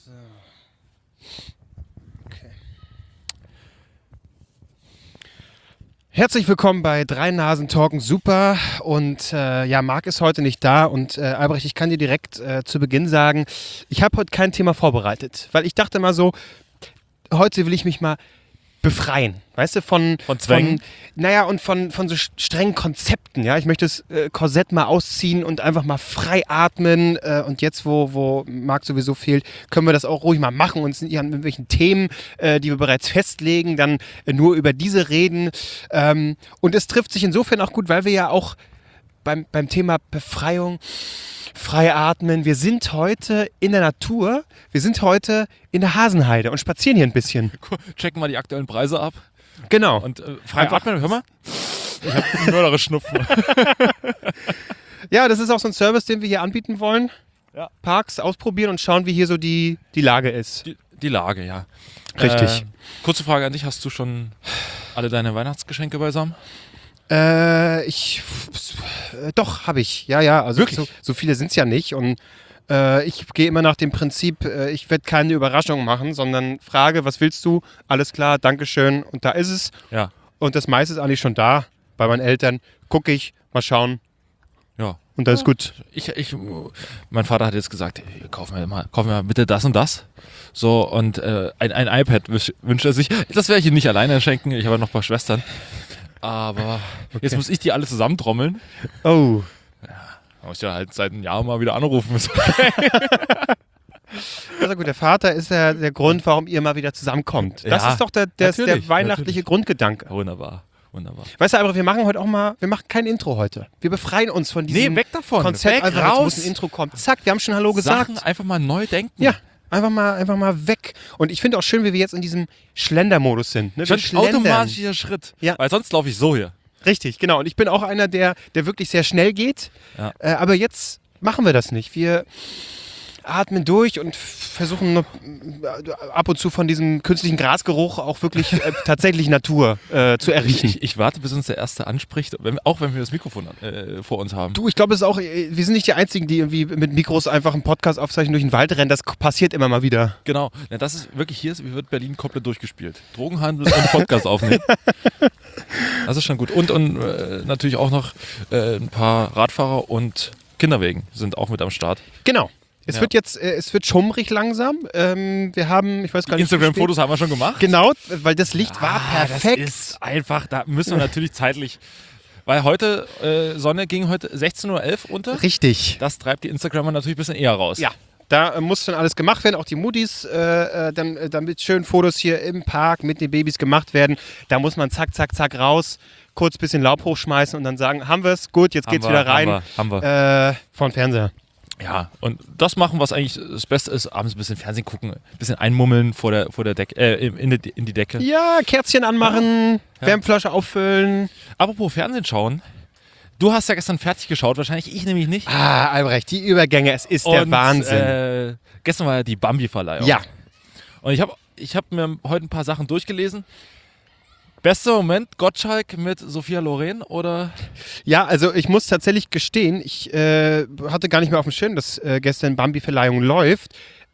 So. Okay. Herzlich willkommen bei Drei Nasen Talken Super und Marc ist heute nicht da und Albrecht, ich kann dir direkt zu Beginn sagen, ich habe heute kein Thema vorbereitet, weil ich dachte mal so, heute will ich mich mal befreien, weißt du, von Zwängen? Von so strengen Konzepten, ja, ich möchte das Korsett mal ausziehen und einfach mal frei atmen und jetzt, wo Marc sowieso fehlt, können wir das auch ruhig mal machen und sind hier an irgendwelchen Themen, die wir bereits festlegen, dann nur über diese reden und es trifft sich insofern auch gut, weil wir ja auch beim Thema Befreiung frei atmen. Wir sind heute in der Natur, wir sind heute in der Hasenheide und spazieren hier ein bisschen. Checken mal die aktuellen Preise ab. Genau. Und frei atmen, hör mal. Ich habe einen mörderischen Schnupfen. Ja, das ist auch so ein Service, den wir hier anbieten wollen. Ja. Parks ausprobieren und schauen, wie hier so die Lage ist. Die Lage, ja. Richtig. Kurze Frage an dich, hast du schon alle deine Weihnachtsgeschenke beisammen? Doch, habe ich. Ja. Also so viele sind es ja nicht. Und ich gehe immer nach dem Prinzip, ich werde keine Überraschung machen, sondern frage, was willst du? Alles klar, Dankeschön. Und da ist es. Ja. Und das meiste ist eigentlich schon da. Bei meinen Eltern gucke ich, mal schauen. Ja. Und das ist gut. Mein Vater hat jetzt gesagt, kauf mir mal bitte das und das. So, und ein iPad wünscht er sich. Das werde ich ihm nicht alleine schenken. Ich habe noch ein paar Schwestern. Aber jetzt muss ich die alle zusammentrommeln. Oh. Ja, da muss ich ja halt seit einem Jahr mal wieder anrufen. Also gut, der Vater ist ja der Grund, warum ihr mal wieder zusammenkommt. Das ist doch der weihnachtliche Grundgedanke. Wunderbar. Weißt du, aber wir machen heute auch mal, wir machen kein Intro heute. Wir befreien uns von diesem weg davon. Konzept. Weg, einfach, raus. jetzt muss ein Intro kommen. Zack, wir haben schon Hallo gesagt. Sachen einfach mal neu denken. Ja, einfach mal weg. Und ich finde auch schön, wie wir jetzt in diesem Schlendermodus sind. Ne? Wir schlendern. Automatisch dieser Schritt. Ja. Weil sonst laufe ich so hier. Richtig, genau. Und ich bin auch einer, der wirklich sehr schnell geht. Ja. Aber jetzt machen wir das nicht. Wir atmen durch und versuchen ab und zu von diesem künstlichen Grasgeruch auch wirklich tatsächlich Natur zu erriechen. Ich warte, bis uns der Erste anspricht, auch wenn wir das Mikrofon vor uns haben. Du, ich glaube, es ist auch, wir sind nicht die Einzigen, die irgendwie mit Mikros einfach einen Podcast aufzeichnen, durch den Wald rennen. Das passiert immer mal wieder. Genau. Ja, das ist wirklich, wie wird Berlin komplett durchgespielt. Drogenhandel und Podcast aufnehmen. Das ist schon gut. Und natürlich auch noch ein paar Radfahrer und Kinderwegen sind auch mit am Start. Genau. Es wird schummrig langsam. Wir haben, ich weiß gar nicht. Instagram-Fotos haben wir schon gemacht. Genau, weil das Licht war perfekt. Das ist einfach, da müssen wir natürlich zeitlich, weil heute, Sonne ging heute 16:11 Uhr unter. Richtig. Das treibt die Instagrammer natürlich ein bisschen eher raus. Ja. Da muss dann alles gemacht werden, auch die Moody's, damit schön Fotos hier im Park mit den Babys gemacht werden. Da muss man zack, zack, zack raus, kurz ein bisschen Laub hochschmeißen und dann sagen, haben wir es, gut, jetzt geht's wieder rein. Haben wir. Vor den Fernseher. Ja, und das machen, was eigentlich das Beste ist, abends ein bisschen Fernsehen gucken, ein bisschen einmummeln vor der Decke, in die Decke. Ja, Kerzchen anmachen, Wärmflasche auffüllen. Apropos Fernsehen schauen, du hast ja gestern fertig geschaut, wahrscheinlich ich nämlich nicht. Albrecht, die Übergänge, es ist der Wahnsinn. Gestern war ja die Bambi-Verleihung. Ja. Und ich hab mir heute ein paar Sachen durchgelesen. Bester Moment, Gottschalk mit Sophia Loren oder? Ja, also ich muss tatsächlich gestehen, ich hatte gar nicht mehr auf dem Schirm, dass gestern Bambi-Verleihung läuft.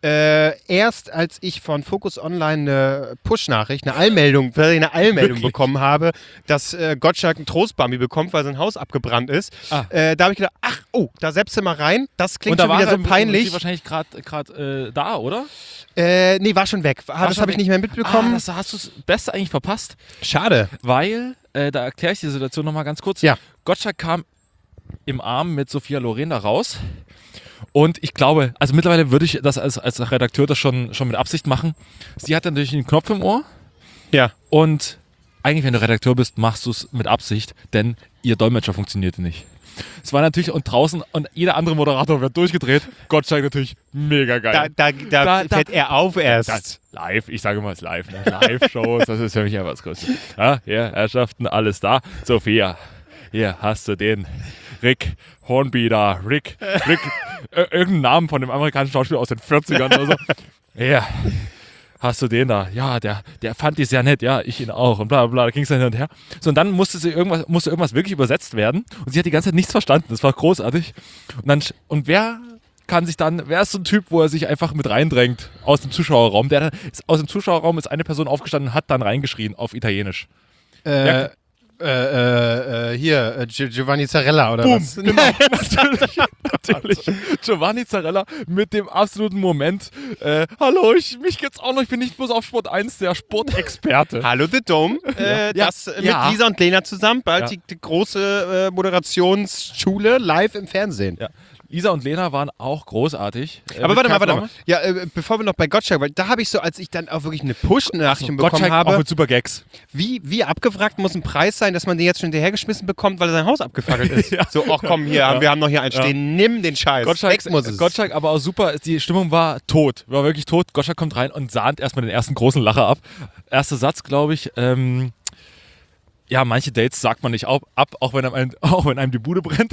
Erst als ich von Focus Online eine Push-Nachricht, eine Allmeldung bekommen habe, dass Gottschalk einen Trost-Bambi bekommt, weil sein Haus abgebrannt ist. Da habe ich gedacht, da setzt du mal rein. Das klingt schon wieder so peinlich. Und da war wahrscheinlich gerade da, oder? Nee, war schon weg. Das habe ich nicht mehr mitbekommen. Das hast du das Beste eigentlich verpasst. Schade. Weil, da erkläre ich die Situation nochmal ganz kurz. Ja. Gottschalk kam im Arm mit Sophia Loren da raus. Und ich glaube, also mittlerweile würde ich das als Redakteur das schon mit Absicht machen. Sie hat dann natürlich einen Knopf im Ohr. Ja. Und eigentlich, wenn du Redakteur bist, machst du es mit Absicht, denn ihr Dolmetscher funktionierte nicht. Es war natürlich und draußen und jeder andere Moderator wird durchgedreht. Gottschalk natürlich mega geil. Da fällt er auf erst. Live, ich sage mal, es ist live. Ne? Live-Shows, das ist für mich einfach das Größte. Ja, hier, Herrschaften, alles da. Sophia, hier hast du den Rick Hornby da. Rick, irgendeinen Namen von dem amerikanischen Schauspieler aus den 40ern oder so. Ja, hast du den da? Ja, der fand die sehr nett. Ja, ich ihn auch. Und bla bla, da ging es dann hin und her. So, und dann musste irgendwas wirklich übersetzt werden. Und sie hat die ganze Zeit nichts verstanden. Das war großartig. Und wer kann sich dann, wer ist so ein Typ, wo er sich einfach mit reindrängt aus dem Zuschauerraum? Aus dem Zuschauerraum ist eine Person aufgestanden und hat dann reingeschrien auf Italienisch. Giovanni Zarella oder Boom, was? genau, natürlich. Giovanni Zarella mit dem absoluten Moment. Hallo, mich gibt's auch noch, ich bin nicht bloß auf Sport 1 der Sportexperte. Hallo The Dome, das mit Lisa und Lena zusammen, bald die große Moderationsschule live im Fernsehen. Ja. Lisa und Lena waren auch großartig. Aber warte mal. Ja, bevor wir noch bei Gottschalk, weil da habe ich so, als ich dann auch wirklich eine Push-Nachricht bekommen habe, auch mit super Gags. Wie abgewrackt muss ein Preis sein, dass man den jetzt schon hinterhergeschmissen bekommt, weil sein Haus abgefackelt ist. Ja. So, ach komm, wir haben noch hier einen stehen, nimm den Scheiß, weg muss es. Gottschalk aber auch super, die Stimmung war tot, war wirklich tot. Gottschalk kommt rein und sahnt erstmal den ersten großen Lacher ab. Erster Satz, glaube ich, ja, manche Dates sagt man nicht ab, auch wenn einem die Bude brennt.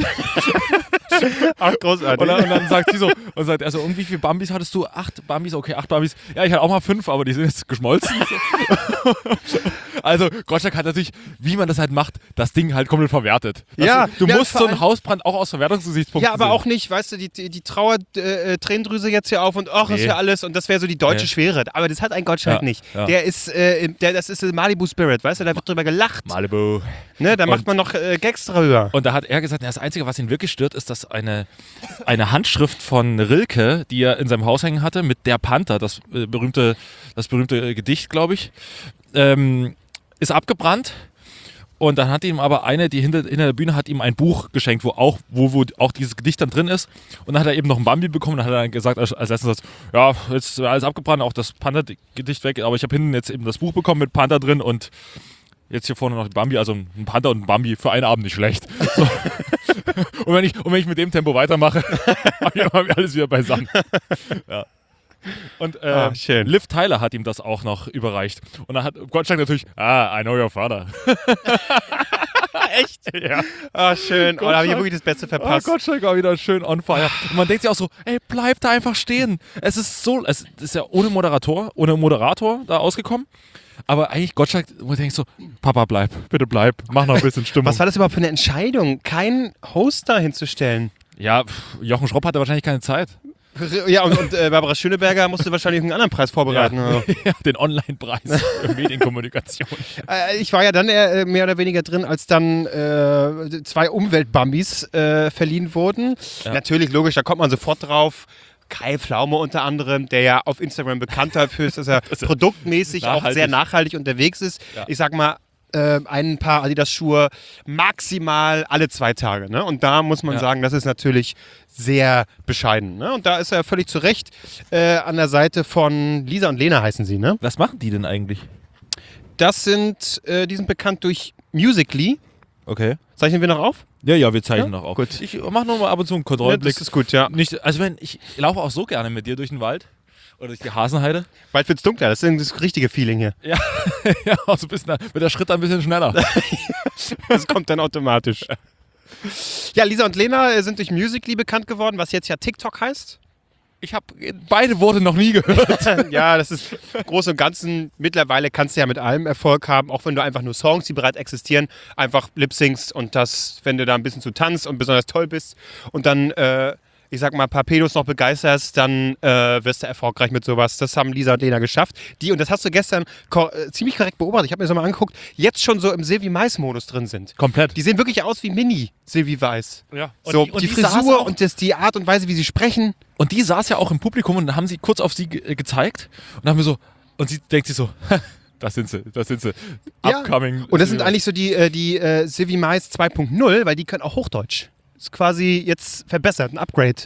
Ach, großartig. Und dann sagt sie so, und sagt er so, und wie viele Bambis hattest du? 8 Bambis, okay, 8 Bambis. Ja, ich hatte auch mal 5, aber die sind jetzt geschmolzen. Also, Gottschalk hat natürlich, wie man das halt macht, das Ding halt komplett verwertet. Du musst so einen Hausbrand auch aus Verwertungsgesichtspunkten sehen. Ja, aber sehen. auch nicht, weißt du, die Tränendrüse jetzt hier auf und ist ja alles und das wäre so die deutsche Schwere. Aber das hat ein Gottschalk nicht. Ja. Das ist Malibu Spirit, weißt du, da wird drüber gelacht. Malibu. Ne, da macht man noch Gags drüber. Und da hat er gesagt, das Einzige, was ihn wirklich stört, ist, dass eine Handschrift von Rilke, die er in seinem Haus hängen hatte, mit Der Panther, das berühmte Gedicht, glaube ich, ist abgebrannt. Und dann hat ihm aber eine, die hinter der Bühne, hat ihm ein Buch geschenkt, wo auch dieses Gedicht dann drin ist. Und dann hat er eben noch ein Bambi bekommen. Dann hat er dann gesagt als letzten Satz, ja, jetzt ist alles abgebrannt, auch das Panther-Gedicht weg. Aber ich habe hinten jetzt eben das Buch bekommen mit Panther drin und jetzt hier vorne noch die Bambi, also ein Panther und ein Bambi für einen Abend nicht schlecht. So. und wenn ich mit dem Tempo weitermache, habe ich alles wieder beisammen. Ja. Und Liv Tyler hat ihm das auch noch überreicht. Und dann hat Gottschalk natürlich, I know your father. Echt? Ja. Ah, schön. Oh, da habe ich wirklich das Beste verpasst. Gottschalk war wieder schön on fire. Und man denkt sich auch so, ey, bleib da einfach stehen. Es ist ja ohne Moderator da ausgekommen. Aber eigentlich Gottschalk, wo ich denke so, Papa, bitte bleib, mach noch ein bisschen Stimmung. Was war das überhaupt für eine Entscheidung, keinen Hoster hinzustellen? Ja, Jochen Schropp hatte wahrscheinlich keine Zeit. Ja, und Barbara Schöneberger musste wahrscheinlich einen anderen Preis vorbereiten. Ja, den Online-Preis für Medienkommunikation. Ich war ja dann mehr oder weniger drin, als dann 2 Umweltbambis verliehen wurden. Ja. Natürlich, logisch, da kommt man sofort drauf. Kai Pflaume unter anderem, der ja auf Instagram bekannt dafür ist, dass er produktmäßig auch sehr nachhaltig unterwegs ist. Ja. Ich sag mal, ein Paar Adidas-Schuhe maximal alle 2 Tage. Ne? Und da muss man sagen, das ist natürlich sehr bescheiden. Ne? Und da ist er völlig zu Recht an der Seite von Lisa und Lena heißen sie. Ne? Was machen die denn eigentlich? Die sind bekannt durch Musical.ly. Okay. Zeichnen wir noch auf? Ja, wir zeichnen noch auf. Gut. Ich mache nur mal ab und zu einen Kontrollblick. Das ist gut, ja. Ich laufe auch so gerne mit dir durch den Wald oder durch die Hasenheide. Bald wird's dunkler, das ist das richtige Feeling hier. Ja, auch so ein bisschen, wird der Schritt ein bisschen schneller. Das kommt dann automatisch. Ja, Lisa und Lena sind durch Musical.ly bekannt geworden, was jetzt ja TikTok heißt. Ich habe beide Worte noch nie gehört. Ja, das ist im Großen und Ganzen. Mittlerweile kannst du ja mit allem Erfolg haben, auch wenn du einfach nur Songs, die bereits existieren, einfach lip-syncst und das, wenn du da ein bisschen zu tanzt und besonders toll bist und dann, ich sag mal, ein paar Pedos noch begeisterst, dann wirst du erfolgreich mit sowas. Das haben Lisa und Lena geschafft. Und das hast du gestern ziemlich korrekt beobachtet, ich habe mir das mal angeguckt, jetzt schon so im Sylvie Mais-Modus drin sind. Komplett. Die sehen wirklich aus wie Mini-Sylvie Weiß. Ja. So, die Frisur und die Art und Weise, wie sie sprechen. Und die saß ja auch im Publikum und dann haben sie kurz auf sie gezeigt und haben wir so, und sie denkt sich so, das sind sie. Upcoming. Und das sind eigentlich so die Sylvie Mais 2.0, weil die können auch Hochdeutsch. Ist quasi jetzt verbessert, ein Upgrade.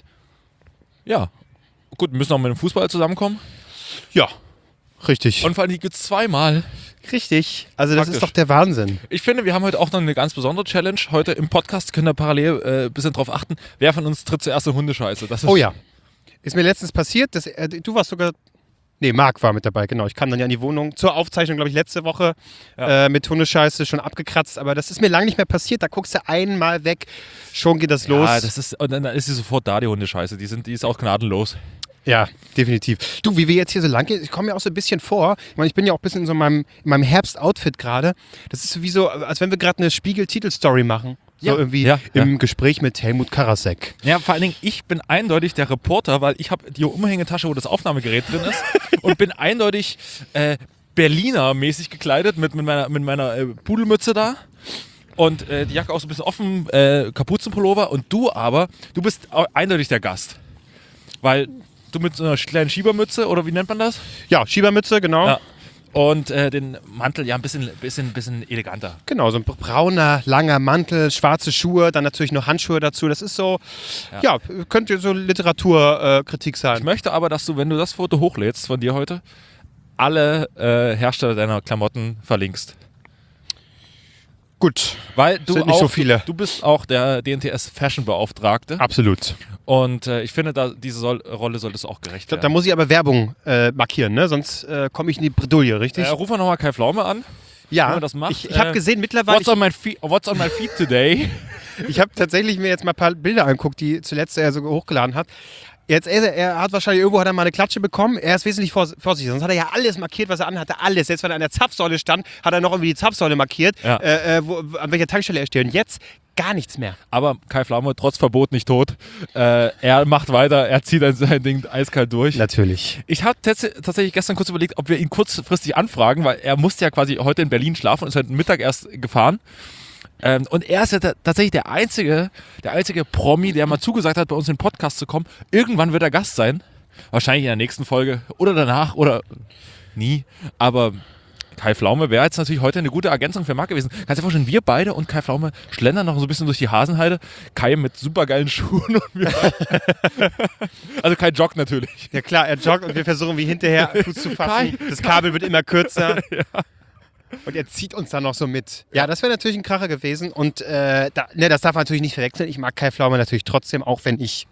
Ja. Gut, wir müssen auch mit dem Fußball zusammenkommen. Ja, richtig. Und vor allem, die gibt es 2-mal. Richtig. Also das ist doch der Wahnsinn. Ich finde, wir haben heute auch noch eine ganz besondere Challenge. Heute im Podcast können wir parallel ein bisschen drauf achten, wer von uns tritt zuerst in Hundescheiße. Oh ja. Ist mir letztens passiert, dass du warst sogar... Nee, Marc war mit dabei, genau. Ich kam dann ja in die Wohnung zur Aufzeichnung, glaube ich, letzte Woche mit Hundescheiße schon abgekratzt. Aber das ist mir lange nicht mehr passiert. Da guckst du einmal weg, schon geht das los. Ja, und dann ist sie sofort da, die Hundescheiße. Die ist auch gnadenlos. Ja, definitiv. Du, wie wir jetzt hier so lang gehen, ich komme mir auch so ein bisschen vor. Ich meine, ich bin ja auch ein bisschen in so meinem Herbst-Outfit gerade. Das ist wie so, als wenn wir gerade eine Spiegel-Titelstory machen. So irgendwie im Gespräch mit Helmut Karasek. Ja, vor allen Dingen, ich bin eindeutig der Reporter, weil ich habe die Umhängetasche, wo das Aufnahmegerät drin ist und bin eindeutig Berliner-mäßig gekleidet mit meiner Pudelmütze da und die Jacke auch so ein bisschen offen, Kapuzenpullover und du bist eindeutig der Gast, weil du mit so einer kleinen Schiebermütze oder wie nennt man das? Ja, Schiebermütze, genau. Ja. Und den Mantel ja ein bisschen eleganter. Genau, so ein brauner, langer Mantel, schwarze Schuhe, dann natürlich noch Handschuhe dazu. Das ist so, könnte so Literaturkritik sein. Ich möchte aber, dass du, wenn du das Foto hochlädst von dir heute, alle Hersteller deiner Klamotten verlinkst. Gut, weil du sind nicht so viele. Du bist auch der DNTS-Fashion-Beauftragte. Absolut. Und ich finde, diese Rolle solltest du auch gerecht werden. Da muss ich aber Werbung markieren, ne? Sonst komme ich in die Bredouille, richtig? Ruf mal nochmal Kai Pflaume an. Ja, wie man das macht. Ich habe gesehen mittlerweile... What's on my feed today? Ich habe tatsächlich mir jetzt mal ein paar Bilder angeguckt, die zuletzt er so hochgeladen hat. Jetzt, er hat wahrscheinlich irgendwo mal eine Klatsche bekommen. Er ist wesentlich vorsichtig. Sonst hat er ja alles markiert, was er anhatte. Alles. Jetzt, wenn er an der Zapfsäule stand, hat er noch irgendwie die Zapfsäule markiert, an welcher Tankstelle er steht. Und jetzt gar nichts mehr. Aber Kai Pflaume, trotz Verbot nicht tot. Er macht weiter. Er zieht sein Ding eiskalt durch. Natürlich. Ich habe tatsächlich gestern kurz überlegt, ob wir ihn kurzfristig anfragen, weil er musste ja quasi heute in Berlin schlafen und ist heute Mittag erst gefahren. Und er ist ja tatsächlich der einzige Promi, der mal zugesagt hat, bei uns in den Podcast zu kommen. Irgendwann wird er Gast sein. Wahrscheinlich in der nächsten Folge oder danach oder nie. Aber Kai Pflaume wäre jetzt natürlich heute eine gute Ergänzung für Marc gewesen. Kannst du dir vorstellen, wir beide und Kai Pflaume schlendern noch so ein bisschen durch die Hasenheide. Kai mit supergeilen Schuhen und wir also Kai joggt natürlich. Ja klar, er joggt und wir versuchen wie hinterher Fuß zu fassen. Das Kabel wird immer kürzer. Ja. Und er zieht uns dann noch so mit. Ja, das wäre natürlich ein Kracher gewesen. Und das darf man natürlich nicht verwechseln. Ich mag Kai Pflaume natürlich trotzdem, auch wenn ich,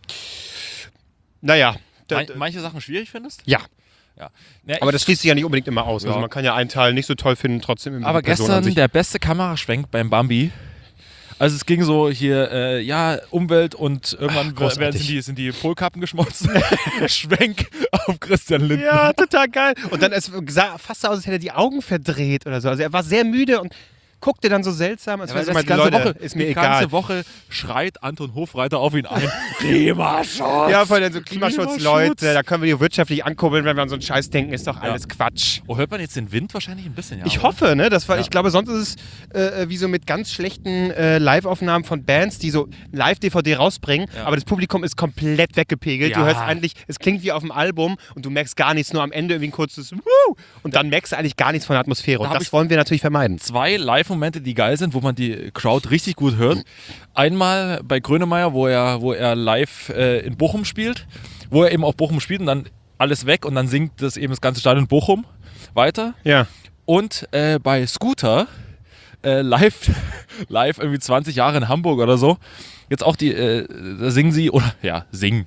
manche Sachen schwierig findest? Ja. Ja, aber das schließt sich ja nicht unbedingt immer aus. Ja. Also man kann ja einen Teil nicht so toll finden, trotzdem immer. Aber gestern der beste Kameraschwenk beim Bambi. Also es ging so hier, Umwelt und irgendwann sind die Polkappen geschmolzen. Schwenk auf Christian Lindner. Ja, total geil. Und dann sah fast aus, als hätte er die Augen verdreht oder so. Also er war sehr müde und guckte dann so seltsam, als wäre so mal die ganze Woche, ist mir egal. Die ganze Woche schreit Anton Hofreiter auf ihn ein. Klimaschutz! Ja, voll so Klimaschutz-Leute, da können wir die wirtschaftlich ankurbeln, wenn wir an so einen Scheiß denken, ist doch alles Quatsch. Oh, hört man jetzt den Wind wahrscheinlich ein bisschen? Ja, ich hoffe, ne? Ich glaube, sonst ist es wie so mit ganz schlechten Live-Aufnahmen von Bands, die so Live-DVD rausbringen, aber das Publikum ist komplett weggepegelt. Ja. Du hörst eigentlich, es klingt wie auf dem Album und du merkst gar nichts, nur am Ende irgendwie ein kurzes Wuh! Und dann merkst du eigentlich gar nichts von der Atmosphäre. Und das wollen wir natürlich vermeiden. 2 Live-Momente, die geil sind, wo man die Crowd richtig gut hört. Einmal bei Grönemeyer, wo er live in Bochum spielt, wo er eben auch Bochum spielt und dann alles weg und dann singt das eben das ganze Stadion Bochum weiter. Ja. Und bei Scooter live irgendwie 20 Jahre in Hamburg oder so. Jetzt auch da singen sie, singen.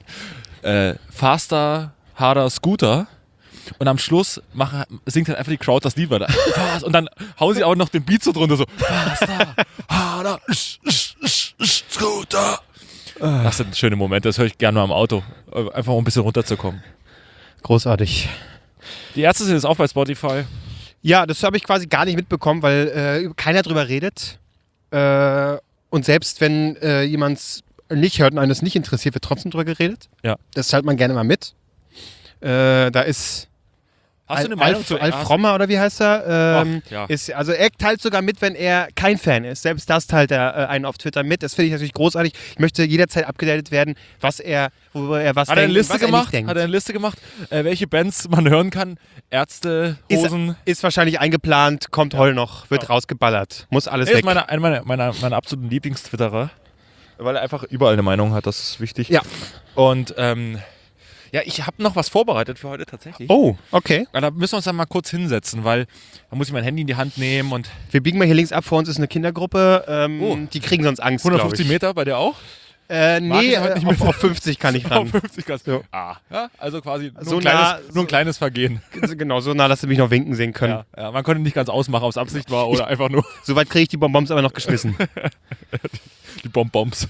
Faster, harder Scooter. Und am Schluss singt halt einfach die Crowd das Lied weiter. Und dann hauen sie auch noch den Beat so drunter, so Faster, harder, Scooter. Das sind schöne Momente, das höre ich gerne mal im Auto. Einfach um ein bisschen runterzukommen. Großartig. Die Ärzte sind jetzt auch bei Spotify. Ja, das habe ich quasi gar nicht mitbekommen, weil keiner drüber redet. Und selbst wenn jemand es nicht hört und eines nicht interessiert, wird trotzdem drüber geredet. Ja. Das teilt man gerne mal mit. Da ist Hast du eine Meinung zu Alf Frommer oder wie heißt er? Ja. Also er teilt sogar mit, wenn er kein Fan ist. Selbst das teilt er einen auf Twitter mit. Das finde ich natürlich großartig. Ich möchte jederzeit abgedatet werden, worüber er was denkt. Hat er eine Liste gemacht, welche Bands man hören kann? Ärzte, Hosen. Ist wahrscheinlich eingeplant, kommt heute noch, wird rausgeballert. Muss alles weg. Ist einer meiner absoluten Lieblingstwitterer, weil er einfach überall eine Meinung hat. Das ist wichtig. Ja. Und ja, ich habe noch was vorbereitet für heute tatsächlich. Oh, okay. Ja, da müssen wir uns dann mal kurz hinsetzen, weil da muss ich mein Handy in die Hand nehmen und... Wir biegen mal hier links ab, vor uns ist eine Kindergruppe, die kriegen sonst Angst, 150 Meter bei dir auch? Nee, auf 50 kann ich ran. Auf 50 kannst du. Ja, also quasi nur ein kleines Vergehen. Genau, so nah, dass sie mich noch winken sehen können. Ja, man konnte nicht ganz ausmachen, ob es Absicht war oder einfach nur... Soweit kriege ich die Bonbons aber noch geschmissen. Die Bonbons.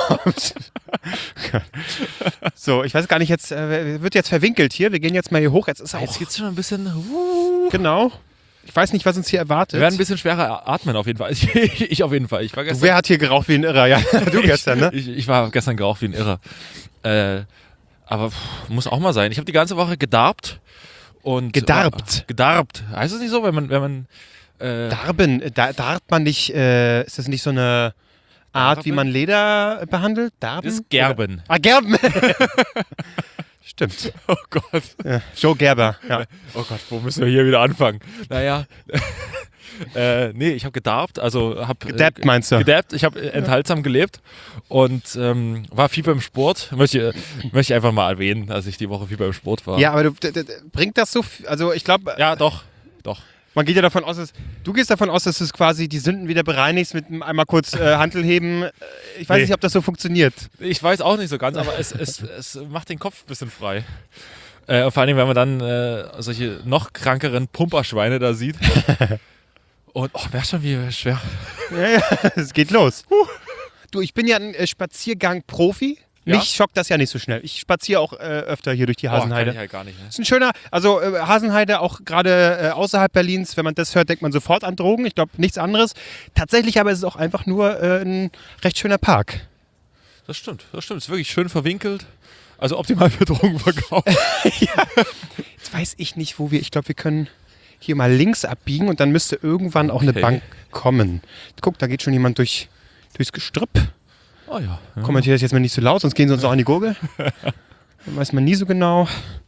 So, ich weiß gar nicht, wird jetzt verwinkelt hier. Wir gehen jetzt mal hier hoch. Jetzt geht's schon ein bisschen... Genau. Ich weiß nicht, was uns hier erwartet. Wir werden ein bisschen schwerer atmen auf jeden Fall. Ich auf jeden Fall. Ich war gestern, Wer hat hier geraucht wie ein Irrer? Ja, du gestern, ne? Ich war gestern geraucht wie ein Irrer. Aber muss auch mal sein. Ich habe die ganze Woche gedarbt. Und, Gedarbt? Gedarbt. Heißt das nicht so, wenn man Darben, darbt man nicht, ist das nicht so eine Art, Darben? wie man Leder behandelt? Darben? ist Gerben. Ah, Gerben. Stimmt. Oh Gott. Ja. Joe Gerber, ja. Oh Gott, wo müssen wir hier wieder anfangen? Naja. Nee, ich habe gedarbt, also habe Gedappt meinst du? gedappt, ich habe enthaltsam gelebt und war viel beim Sport. Möchte ich einfach mal erwähnen, dass ich die Woche viel beim Sport war. Ja, aber bringt das so, also ich glaube, Ja, doch. man geht ja davon aus, du gehst davon aus, dass du quasi die Sünden wieder bereinigst mit einmal kurz Hantel heben. Ich weiß Nee. nicht, ob das so funktioniert. Ich weiß auch nicht so ganz, aber es macht den Kopf ein bisschen frei. Vor allem, wenn man dann solche noch krankeren Pumperschweine da sieht. Und, merkst schon, wie schwer. Ja, es geht los. Du, ich bin ja ein Spaziergang-Profi. Ja? Mich schockt das ja nicht so schnell. Ich spaziere auch öfter hier durch die Hasenheide. Kann ich halt gar nicht. Ne? Ist ein schöner, also Hasenheide auch gerade außerhalb Berlins, wenn man das hört, denkt man sofort an Drogen. Ich glaube, nichts anderes. Tatsächlich aber ist es auch einfach nur ein recht schöner Park. Das stimmt. Es ist wirklich schön verwinkelt. Also optimal für Drogenverkauf. Jetzt weiß ich nicht, wo ich glaube, wir können hier mal links abbiegen und dann müsste irgendwann auch eine Okay. Bank kommen. Guck, da geht schon jemand durchs Gestrüpp. Oh ja. Kommentiere das jetzt mal nicht so laut, sonst gehen sie uns auch an die Gurgel. Dann weiß man nie so genau.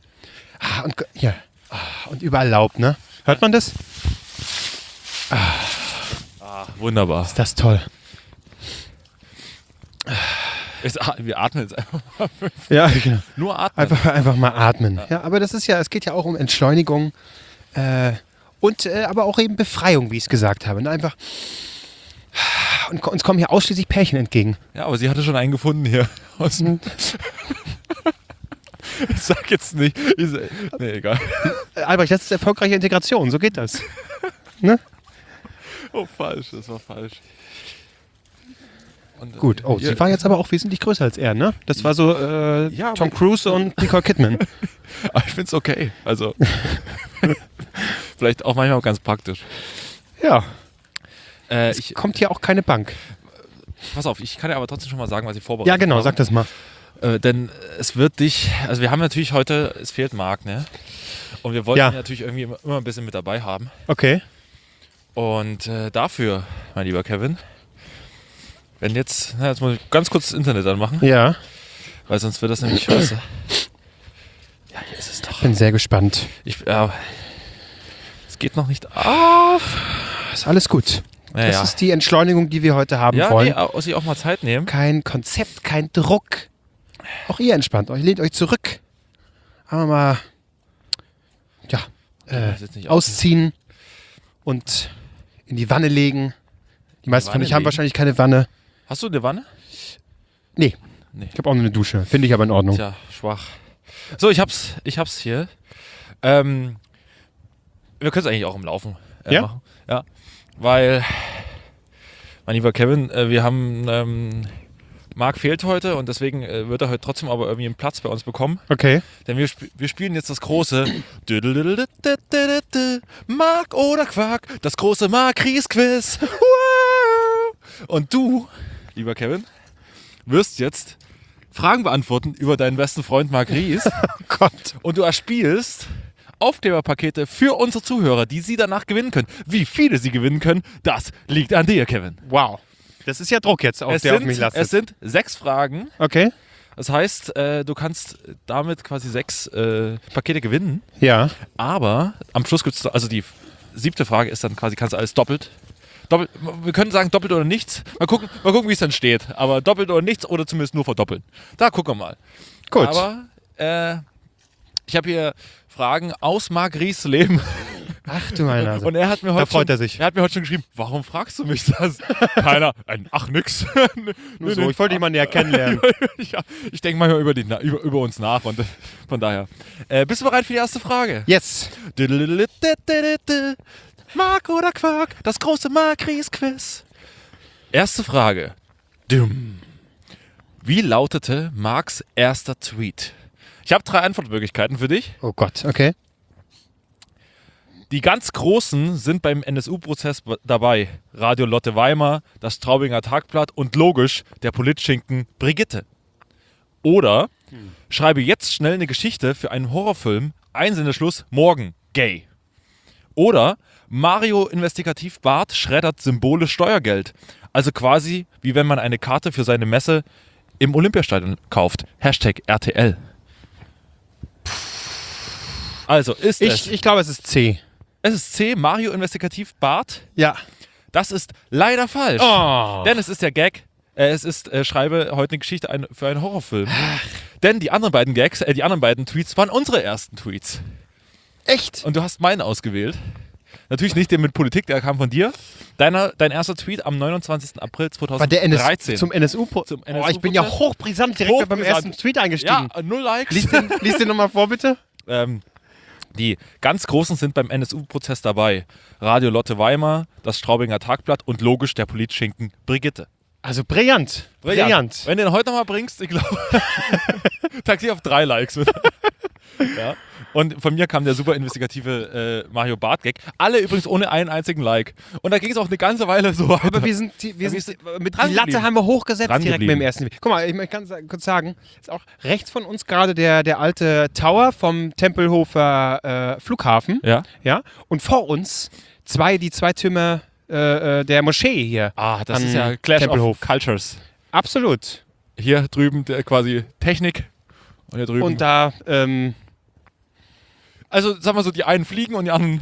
Und überall Laub, ne? Hört man das? Wunderbar. Ist das toll. Wir atmen jetzt einfach mal. Ja, genau. Nur atmen. Einfach mal atmen. Ja, aber das ist ja, es geht ja auch um Entschleunigung und aber auch eben Befreiung, wie ich es gesagt habe. Und einfach und uns kommen hier ausschließlich Pärchen entgegen. Ja, aber sie hatte schon einen gefunden hier. Ich sag jetzt nicht. Nee, egal. Albrecht, das ist erfolgreiche Integration, so geht das. Ne? Oh, falsch. Das war falsch. Und, Gut, oh, hier- sie war jetzt aber auch wesentlich größer als er, ne? Das war so Ja, Tom aber- Cruise und Nicole Kidman. Aber ich find's okay. Also, vielleicht auch manchmal ganz praktisch. Ja, Ich, kommt hier auch keine Bank. pass auf, ich kann dir aber trotzdem schon mal sagen, was ich vorbereitet Ja, genau, habe. sag das mal. Denn es wird dich, also wir haben natürlich heute, es fehlt Marc, ne? Und wir wollten Ja. ihn natürlich irgendwie immer ein bisschen mit dabei haben. Okay. Und dafür, mein lieber Kevin, jetzt muss ich ganz kurz das Internet anmachen, Ja, weil sonst wird das nämlich scheiße. Ja, hier ist es doch. bin sehr gespannt. Es geht noch nicht auf. Ist alles gut. Naja. Das ist die Entschleunigung, die wir heute haben Ja, wollen. sich auch mal Zeit nehmen. Kein Konzept, kein Druck. Auch ihr entspannt euch, lehnt euch zurück. Aber mal, ja, Das ist jetzt nicht ausziehen und in die Wanne legen. Die meisten von Wanne euch haben legen? wahrscheinlich keine Wanne. Hast du eine Wanne? Nee, Nee. ich habe auch nur eine Dusche. Finde ich aber in Ordnung. Tja, schwach. So, ich hab's hier. Wir können es eigentlich auch im Laufen Ja? machen. Ja. Weil, mein lieber Kevin, wir haben Marc fehlt heute und deswegen wird er heute trotzdem aber irgendwie einen Platz bei uns bekommen. Okay. Denn wir spielen jetzt das große Marc oder Quark, das große Marc-Ries-Quiz. Und du, lieber Kevin, wirst jetzt Fragen beantworten über deinen besten Freund Marc Ries. Oh Gott. Und du erspielst Aufkleberpakete für unsere Zuhörer, die sie danach gewinnen können. Wie viele sie gewinnen können, das liegt an dir, Kevin. Wow. Das ist ja Druck jetzt, der auf mich lastet. Es sind 6 Fragen. Okay. Das heißt, du kannst damit quasi 6 Pakete gewinnen. Ja. Aber am Schluss gibt es, also die 7. Frage ist dann quasi, kannst du alles doppelt. Wir können sagen doppelt oder nichts. Mal gucken, wie es dann steht. Aber doppelt oder nichts oder zumindest nur verdoppeln. Da gucken wir mal. Gut. Aber ich habe hier Fragen aus Marc Ries Leben. Ach du meine Nase. Und er hat mir heute freut er sich. Er hat mir heute schon geschrieben, warum fragst du mich das? Keiner. Ach, nix. Nur so, ich wollte dich mal näher kennenlernen. Ja, ich denke manchmal über uns nach und von daher. Bist du bereit für die erste Frage? Yes. Marc oder Quark, das große Marc Ries Quiz. Erste Frage. Wie lautete Marcs erster Tweet? Ich habe 3 Antwortmöglichkeiten für dich. Oh Gott, okay. Die ganz Großen sind beim NSU-Prozess dabei. Radio Lotte Weimar, das Straubinger Tagblatt und logisch der Politschinken Brigitte. Oder schreibe jetzt schnell eine Geschichte für einen Horrorfilm, Einsendeschluss morgen, gay. Oder Mario Investigativ Bart schreddert symbolisch Steuergeld. Also quasi wie wenn man eine Karte für seine Messe im Olympiastadion kauft. Hashtag RTL. Also ist es. Ich glaube, es ist C. Es ist C, Mario Investigativ Bart. Ja. Das ist leider falsch. Oh. Denn es ist der Gag. Schreibe heute eine Geschichte für einen Horrorfilm. Denn die anderen beiden Gags, die anderen beiden Tweets waren unsere ersten Tweets. Echt? Und du hast meinen ausgewählt. Natürlich nicht den mit Politik, der kam von dir. Dein erster Tweet am 29. April 2013. War der zum NSU? Oh, ich bin ja hochbrisant direkt beim ersten Tweet eingestiegen. Ja, 0 Likes. Lies den nochmal vor, bitte. Die ganz Großen sind beim NSU-Prozess dabei. Radio Lotte Weimar, das Straubinger Tagblatt und logisch der Politschinken Brigitte. Also brillant. Wenn du den heute nochmal bringst, ich glaube, taxier auf 3 Likes. Ja. Und von mir kam der super investigative Mario Barth-Gag. Alle übrigens ohne einen einzigen Like. Und da ging es auch eine ganze Weile so weiter. Aber wir sind die Latte haben wir hochgesetzt direkt mit dem ersten Video. Guck mal, ich kann kurz sagen, ist auch rechts von uns gerade der alte Tower vom Tempelhofer Flughafen. Ja. Ja. Und vor uns die zwei Türme der Moschee hier. Ah, das an ist ja Clash Tempelhof. of Cultures. Absolut. Hier drüben quasi Technik. Und hier drüben. Und da, also, sagen wir so, die einen fliegen und die anderen.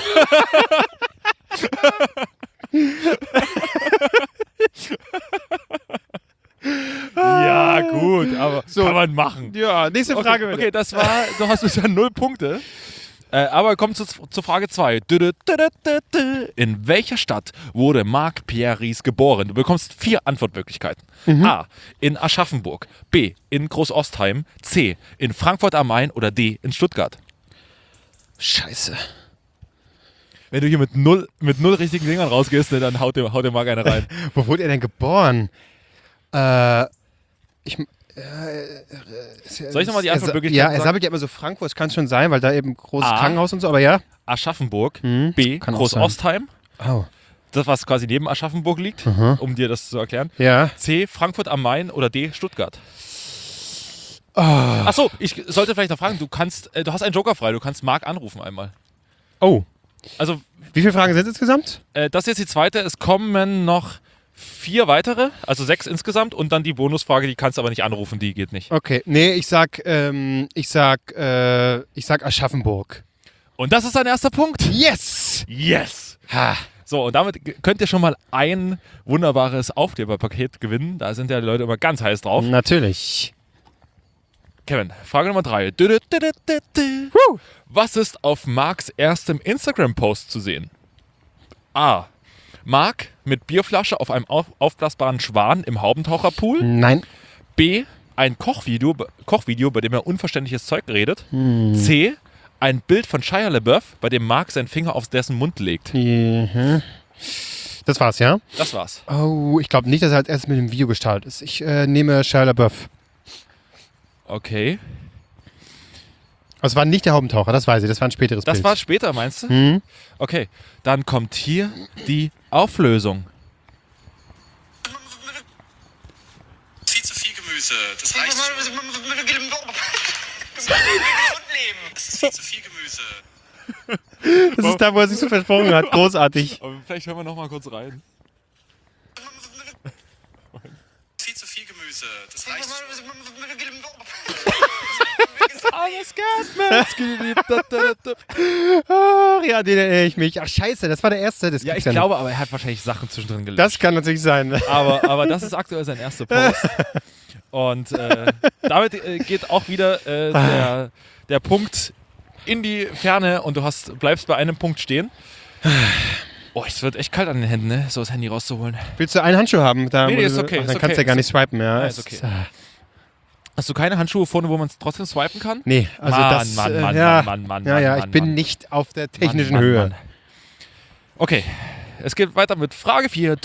Ja, gut, aber So. kann man machen. ja, nächste Frage bitte. Okay, du hast bisher 0 Punkte. Aber kommt zur Frage 2. In welcher Stadt wurde Marc-Pierre Ries geboren? Du bekommst 4 Antwortmöglichkeiten. A. In Aschaffenburg. B. In Großostheim. C. In Frankfurt am Main. Oder D. In Stuttgart. Scheiße. Wenn du hier mit null richtigen Dingern rausgehst, ne, dann haut dir Marc eine rein. Wo wurde er denn geboren? Soll ich nochmal die Antwortmöglichkeiten Ja, sagen? er sagt ja immer so Frankfurt, das kann schon sein, weil da eben großes A. Krankenhaus und so, aber ja. Aschaffenburg. B. kann auch Großostheim. Oh. Das, was quasi neben Aschaffenburg liegt, um dir das zu erklären. Ja. C. Frankfurt am Main oder D. Stuttgart. Achso, ich sollte vielleicht noch fragen, du hast einen Joker frei, du kannst Marc anrufen einmal. Oh. Also, Wie viele Fragen sind es insgesamt? das ist jetzt die zweite, es kommen noch 4 weitere, also 6 insgesamt und dann die Bonusfrage, die kannst du aber nicht anrufen, die geht nicht. Okay. Nee, ich sag Aschaffenburg. Und das ist dein erster Punkt. Yes! Yes! Ha. So, und damit könnt ihr schon mal ein wunderbares Aufkleberpaket gewinnen. Da sind ja die Leute immer ganz heiß drauf. Natürlich. Kevin, Frage Nummer 3. Was ist auf Marcs erstem Instagram-Post zu sehen? A. Marc mit Bierflasche auf einem aufblasbaren Schwan im Haubentaucherpool. Nein. B. Ein Kochvideo, bei dem er unverständliches Zeug redet. C. Ein Bild von Shia LaBeouf, bei dem Marc seinen Finger auf dessen Mund legt. Das war's, ja? Das war's. Oh, ich glaube nicht, dass er als erstes mit dem Video gestartet ist. Ich nehme Shia LaBeouf. Okay. Aber es war nicht der Haubentaucher, das weiß ich. Das war ein späteres Das Bild. war später, meinst du? Okay, dann kommt hier die Auflösung. Viel zu viel Gemüse. Das reicht schon. Das ist viel zu viel Gemüse. Das ist da, wo er sich so versprochen hat. Großartig. Aber vielleicht hören wir noch mal kurz rein. Viel zu viel Gemüse. Das reicht schon. Ach ja, den erinnere ich mich. Ach scheiße, das war der erste. Das Ja, ich gibt's nicht. glaube, aber er hat wahrscheinlich Sachen zwischendrin gelöscht. Das kann natürlich sein. Aber das ist aktuell sein erster Post. Und damit geht auch wieder der Punkt in die Ferne und du bleibst bei einem Punkt stehen. Oh, es wird echt kalt an den Händen, ne? So das Handy rauszuholen. Willst du einen Handschuh haben? Da, Nee, wo ist du- okay, Ach, ist dann okay. kannst du ja gar nicht swipen, ja. Ja, ist okay. Hast du keine Handschuhe vorne, wo man es trotzdem swipen kann? Nee, also Mann, das... Mann, Mann, ja, Mann, ja, ich Mann, bin Mann. nicht auf der technischen Mann, Höhe. Mann. Okay, es geht weiter mit Frage 4.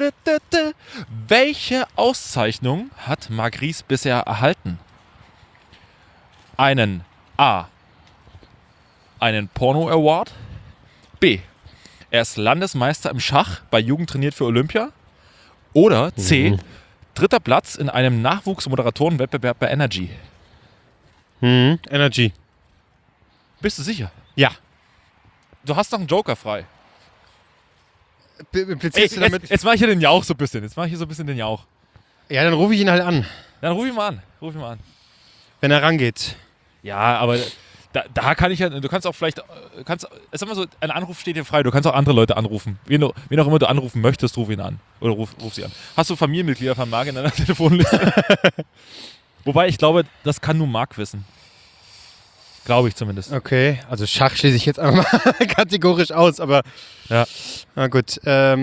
Welche Auszeichnung hat Marc Ries bisher erhalten? Einen A. Einen Porno Award. B. Er ist Landesmeister im Schach, bei Jugend trainiert für Olympia. Oder C. Dritter Platz in einem Nachwuchsmoderatorenwettbewerb bei Energy. Energy. Bist du sicher? Ja. Du hast noch einen Joker frei. Implizierst du damit? Jetzt mache ich hier den Jauch so ein bisschen. Den Jauch. Ja, dann rufe ich ihn halt an, Dann ruf ihn mal an. wenn er rangeht. Ja, aber da kann ich ja, du kannst auch vielleicht, sag mal so, ein Anruf steht dir frei, du kannst auch andere Leute anrufen. Wen auch immer du anrufen möchtest, ruf ihn an. Oder ruf sie an. Hast du Familienmitglieder von Marc in deiner Telefonliste? Wobei, ich glaube, das kann nur Marc wissen. Glaube ich zumindest. Okay, also Schach schließe ich jetzt einfach mal kategorisch aus, aber Ja. na gut.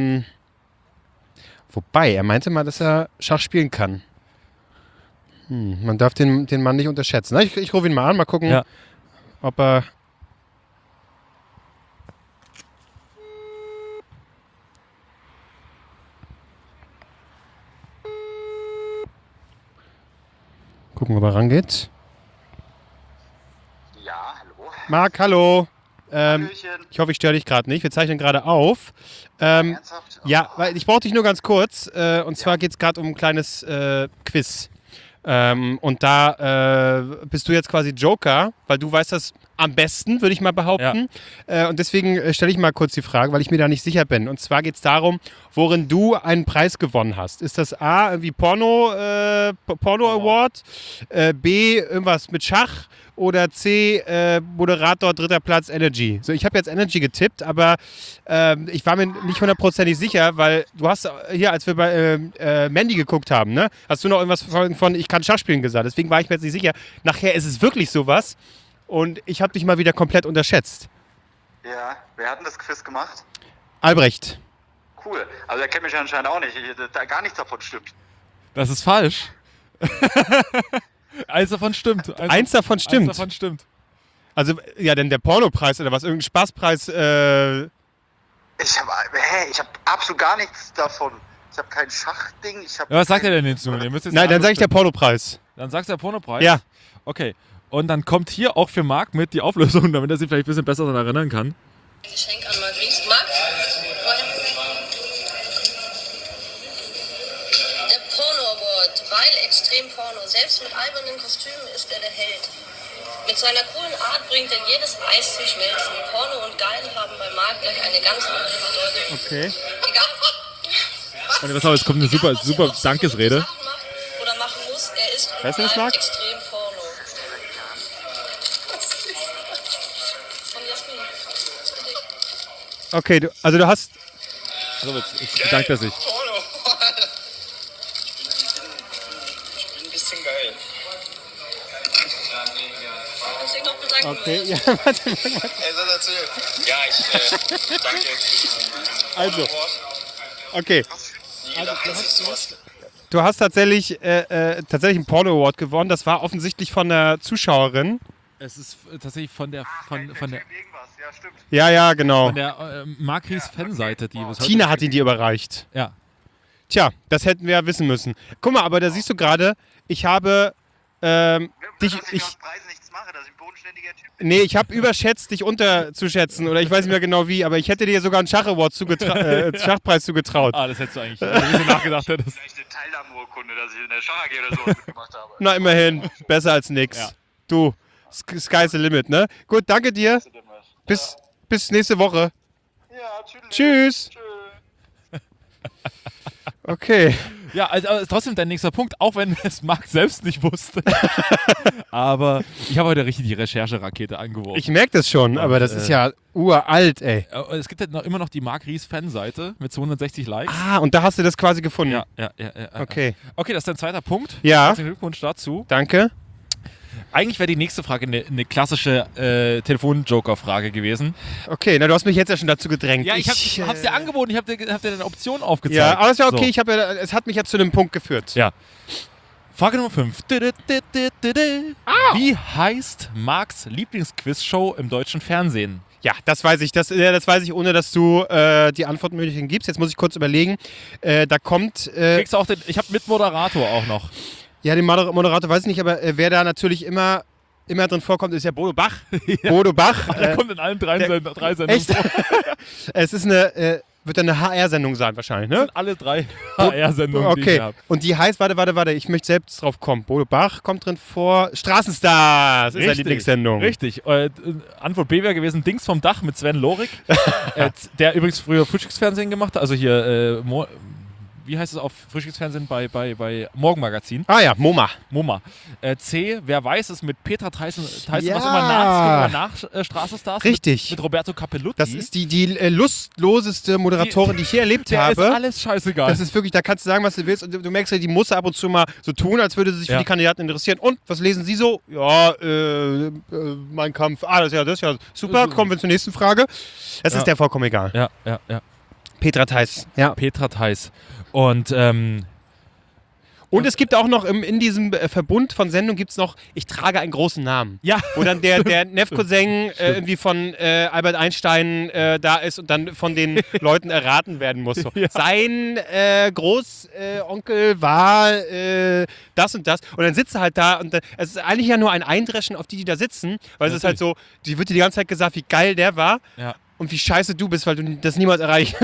Wobei, er meinte mal, dass er Schach spielen kann. Man darf den Mann nicht unterschätzen. Na, ich rufe ihn mal an, mal gucken, Ja. ob er... Gucken, ob er rangeht. Ja, hallo. Marc, hallo. Hallöchen. Ich hoffe, ich störe dich gerade nicht. Wir zeichnen gerade auf. Ernsthaft? Ja, weil ich brauche dich nur ganz kurz. Und zwar geht es gerade um ein kleines Quiz. Und da bist du jetzt quasi Joker, weil du weißt das am besten, würde ich mal behaupten. Und deswegen stelle ich mal kurz die Frage, weil ich mir da nicht sicher bin. Und zwar geht es darum, worin du einen Preis gewonnen hast. Ist das A, irgendwie Porno Award, B, irgendwas mit Schach oder C, Moderator, dritter Platz, Energy? So, ich habe jetzt Energy getippt, aber ich war mir nicht hundertprozentig sicher, weil du hast hier, als wir bei Mandy geguckt haben, ne, hast du noch irgendwas von ich kann Schach spielen gesagt. Deswegen war ich mir jetzt nicht sicher. Nachher ist es wirklich sowas und ich habe dich mal wieder komplett unterschätzt. Ja, wer hat denn das Quiz gemacht? Albrecht. Cool. Also er kennt mich anscheinend auch nicht. Da gar nichts davon stimmt. Das ist falsch. Eins davon stimmt. Eins davon stimmt. Eins davon stimmt. Also, ja, denn der Pornopreis oder was? Irgendein Spaßpreis, Ich habe absolut gar nichts davon. Ich habe kein Schachding. Ja, was sagt er denn jetzt nun? Ihr müsst jetzt Nein, dann alle sage ich der bestimmen. Pornopreis. Dann sagst du der Pornopreis? Ja. Okay. Und dann kommt hier auch für Marc mit die Auflösung, damit er sich vielleicht ein bisschen besser daran erinnern kann. Geschenk an Marc Ries. Marc? Der Porno Award, weil extrem Porno. Selbst mit albernen Kostümen ist er der Held. Mit seiner coolen Art bringt er jedes Eis zum Schmelzen. Porno und Geil haben bei Marc gleich eine ganz andere Bedeutung. Okay. Egal, Und was auch, jetzt kommt eine super was er auf Dankesrede. Sachen macht oder machen muss, er ist Weißt du das, überall Marc? extrem Porno. Von Jasmin. Okay, du hast... So, jetzt bedankt er sich. Porno. Ich bin ein bisschen geil. Kannst du dich noch bedanken? Okay, Will? ja, warte. Ey, das erzähl. Ja, ich danke jetzt für diesen Also, Award. okay. Nie gedacht, dass ich sowas... Du hast tatsächlich einen Porno-Award gewonnen. Das war offensichtlich von der Zuschauerin. Es ist tatsächlich von der Irgendwas, ja stimmt. Ja, genau. Marc Ries Fanseite, die bis heute Tina hat ihn dir überreicht. Ja. Tja, das hätten wir ja wissen müssen. Guck mal, aber da siehst du gerade, ich habe Dass ich aus Preisen nichts mache, dass ich ein bodenständiger Typ bin. Nee, ich habe überschätzt, dich unterzuschätzen. Oder ich weiß nicht mehr genau wie, aber ich hätte dir sogar einen Schach-Award Schachpreis zugetraut. Ah, das hättest du eigentlich, wenn du ein bisschen nachgedacht hättest. Vielleicht eine Teilnahmeurkunde, dass ich in der Schach AG oder so mitgemacht habe. Na, immerhin. Besser als nix. Ja. Du, sky's the limit, ne? Gut, danke dir. Bis nächste Woche. Ja, Tschüss. Tschüss. Okay. Ja, also trotzdem dein nächster Punkt, auch wenn es Marc selbst nicht wusste. Aber ich habe heute richtig die Rechercherakete angeworfen. Ich merke das schon, aber das ist ja uralt, ey. Es gibt halt immer noch die Marc Ries Fanseite mit 260 Likes. Ah, und da hast du das quasi gefunden. Ja. Okay. Okay, das ist dein zweiter Punkt. Ja. Herzlichen Glückwunsch dazu. Danke. Eigentlich wäre die nächste Frage eine klassische Telefon-Joker-Frage gewesen. Okay, na, du hast mich jetzt ja schon dazu gedrängt. Ja, ich hab's dir angeboten, ich hab dir eine Option aufgezeigt. Ja, aber das ist ja okay. So. Es hat mich ja zu einem Punkt geführt. Ja. Frage Nummer 5. Wie heißt Marcs Lieblingsquiz-Show im deutschen Fernsehen? Ja, das weiß ich. Das weiß ich, ohne dass du die Antwortmöglichkeiten gibst. Jetzt muss ich kurz überlegen. Da kommt... Kriegst du auch ich habe mit Moderator auch noch. ja, den Moderator weiß ich nicht, aber wer da natürlich immer immer drin vorkommt, ist ja Bodo Bach. Bodo Bach. Der kommt in allen drei Sendungen Echt? vor. Es ist wird dann eine HR-Sendung sein wahrscheinlich, Das ne? sind alle 3 HR-Sendungen, die ich Okay. habe. Und die heißt, warte, ich möchte selbst drauf kommen. Bodo Bach kommt drin vor. Straßenstars ist seine Lieblingssendung. Richtig. Antwort B wäre gewesen, Dings vom Dach mit Sven Lorik, der übrigens früher Frühstücksfernsehen gemacht hat, also hier, wie heißt es auf Frühstücksfernsehen bei Morgenmagazin? Ah ja, MoMA. C, wer weiß es, mit Petra Tyson Ja. was immer nach Straßenstars. Richtig. Mit Roberto Capellutti. Das ist die lustloseste Moderatorin, die ich je erlebt der ist habe. alles scheißegal. Das ist wirklich, da kannst du sagen, was du willst. Und du merkst ja, die muss ab und zu mal so tun, als würde sie sich für Ja. die Kandidaten interessieren. Und, was lesen Sie so? Ja, Mein Kampf. Das ist ja super. Kommen wir zur nächsten Frage. Das ist der vollkommen egal. ja. Petra Theis. Ja. Petra Theis. Und Und es gibt auch noch in diesem Verbund von Sendungen gibt es noch, ich trage einen großen Namen. ja, Wo dann der Nefcousin irgendwie von Albert Einstein da ist und dann von den Leuten erraten werden muss. So. Ja. Sein Großonkel war das und das. Und dann sitzt er halt da und es ist eigentlich ja nur ein Eindreschen auf die da sitzen, weil es ist halt so, die wird dir die ganze Zeit gesagt, wie geil der war ja. und wie scheiße du bist, weil du das niemals erreichst.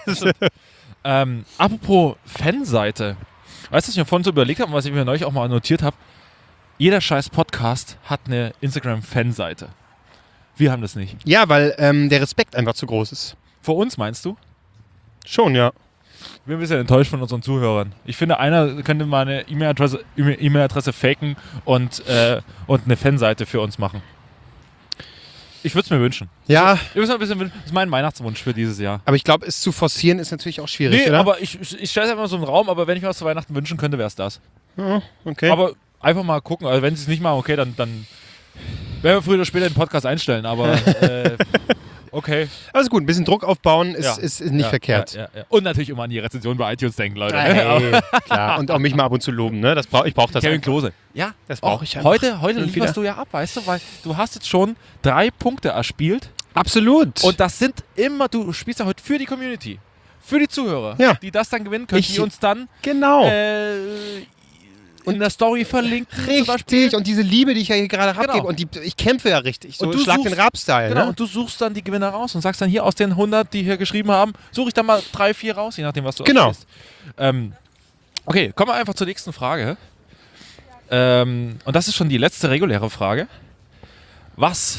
Apropos Fanseite. Weißt du, was ich mir vorhin so überlegt habe und was ich mir neulich auch mal notiert habe? Jeder scheiß Podcast hat eine Instagram-Fanseite. Wir haben das nicht. Ja, weil der Respekt einfach zu groß ist. Vor uns, meinst du? Schon, ja. Ich bin ein bisschen enttäuscht von unseren Zuhörern. Ich finde, einer könnte mal eine E-Mail-Adresse faken und eine Fanseite für uns machen. Ich würde es mir wünschen. Ja, Das ist mein Weihnachtswunsch für dieses Jahr. aber ich glaube, es zu forcieren ist natürlich auch schwierig, Nee, oder? aber ich stelle es einfach so im Raum, aber wenn ich mir was zu Weihnachten wünschen könnte, wäre es das. Ja, okay. Aber einfach mal gucken. Also wenn sie es nicht machen, okay, dann werden wir früher oder später den Podcast einstellen, aber okay. Also gut, ein bisschen Druck aufbauen ist, Ja. ist nicht verkehrt. Ja. Und natürlich immer an die Rezension bei iTunes denken, Leute. Hey, klar. Und auch mich mal ab und zu loben, ne? Ich brauche das Kevin einfach. Klose. Ja, Das auch brauche ich einfach. heute Und lieferst du ja ab, weißt du, weil du hast jetzt schon 3 Punkte erspielt Absolut. und das sind immer, du spielst ja heute für die Community, für die Zuhörer, Ja. die das dann gewinnen können, die uns dann genau. in der Story verlinken. zum Beispiel. Richtig. Und diese Liebe, die ich ja hier gerade Genau. abgebe. Und ich kämpfe ja richtig. So Und du Schlag suchst- den Rab-Style. Genau, Ne? und du suchst dann die Gewinner raus und sagst dann hier aus den 100, die hier geschrieben haben, suche ich dann mal 3, 4 raus, je nachdem, was du Genau. auswählst. Okay, kommen wir einfach zur nächsten Frage. Und das ist schon die letzte reguläre Frage. Was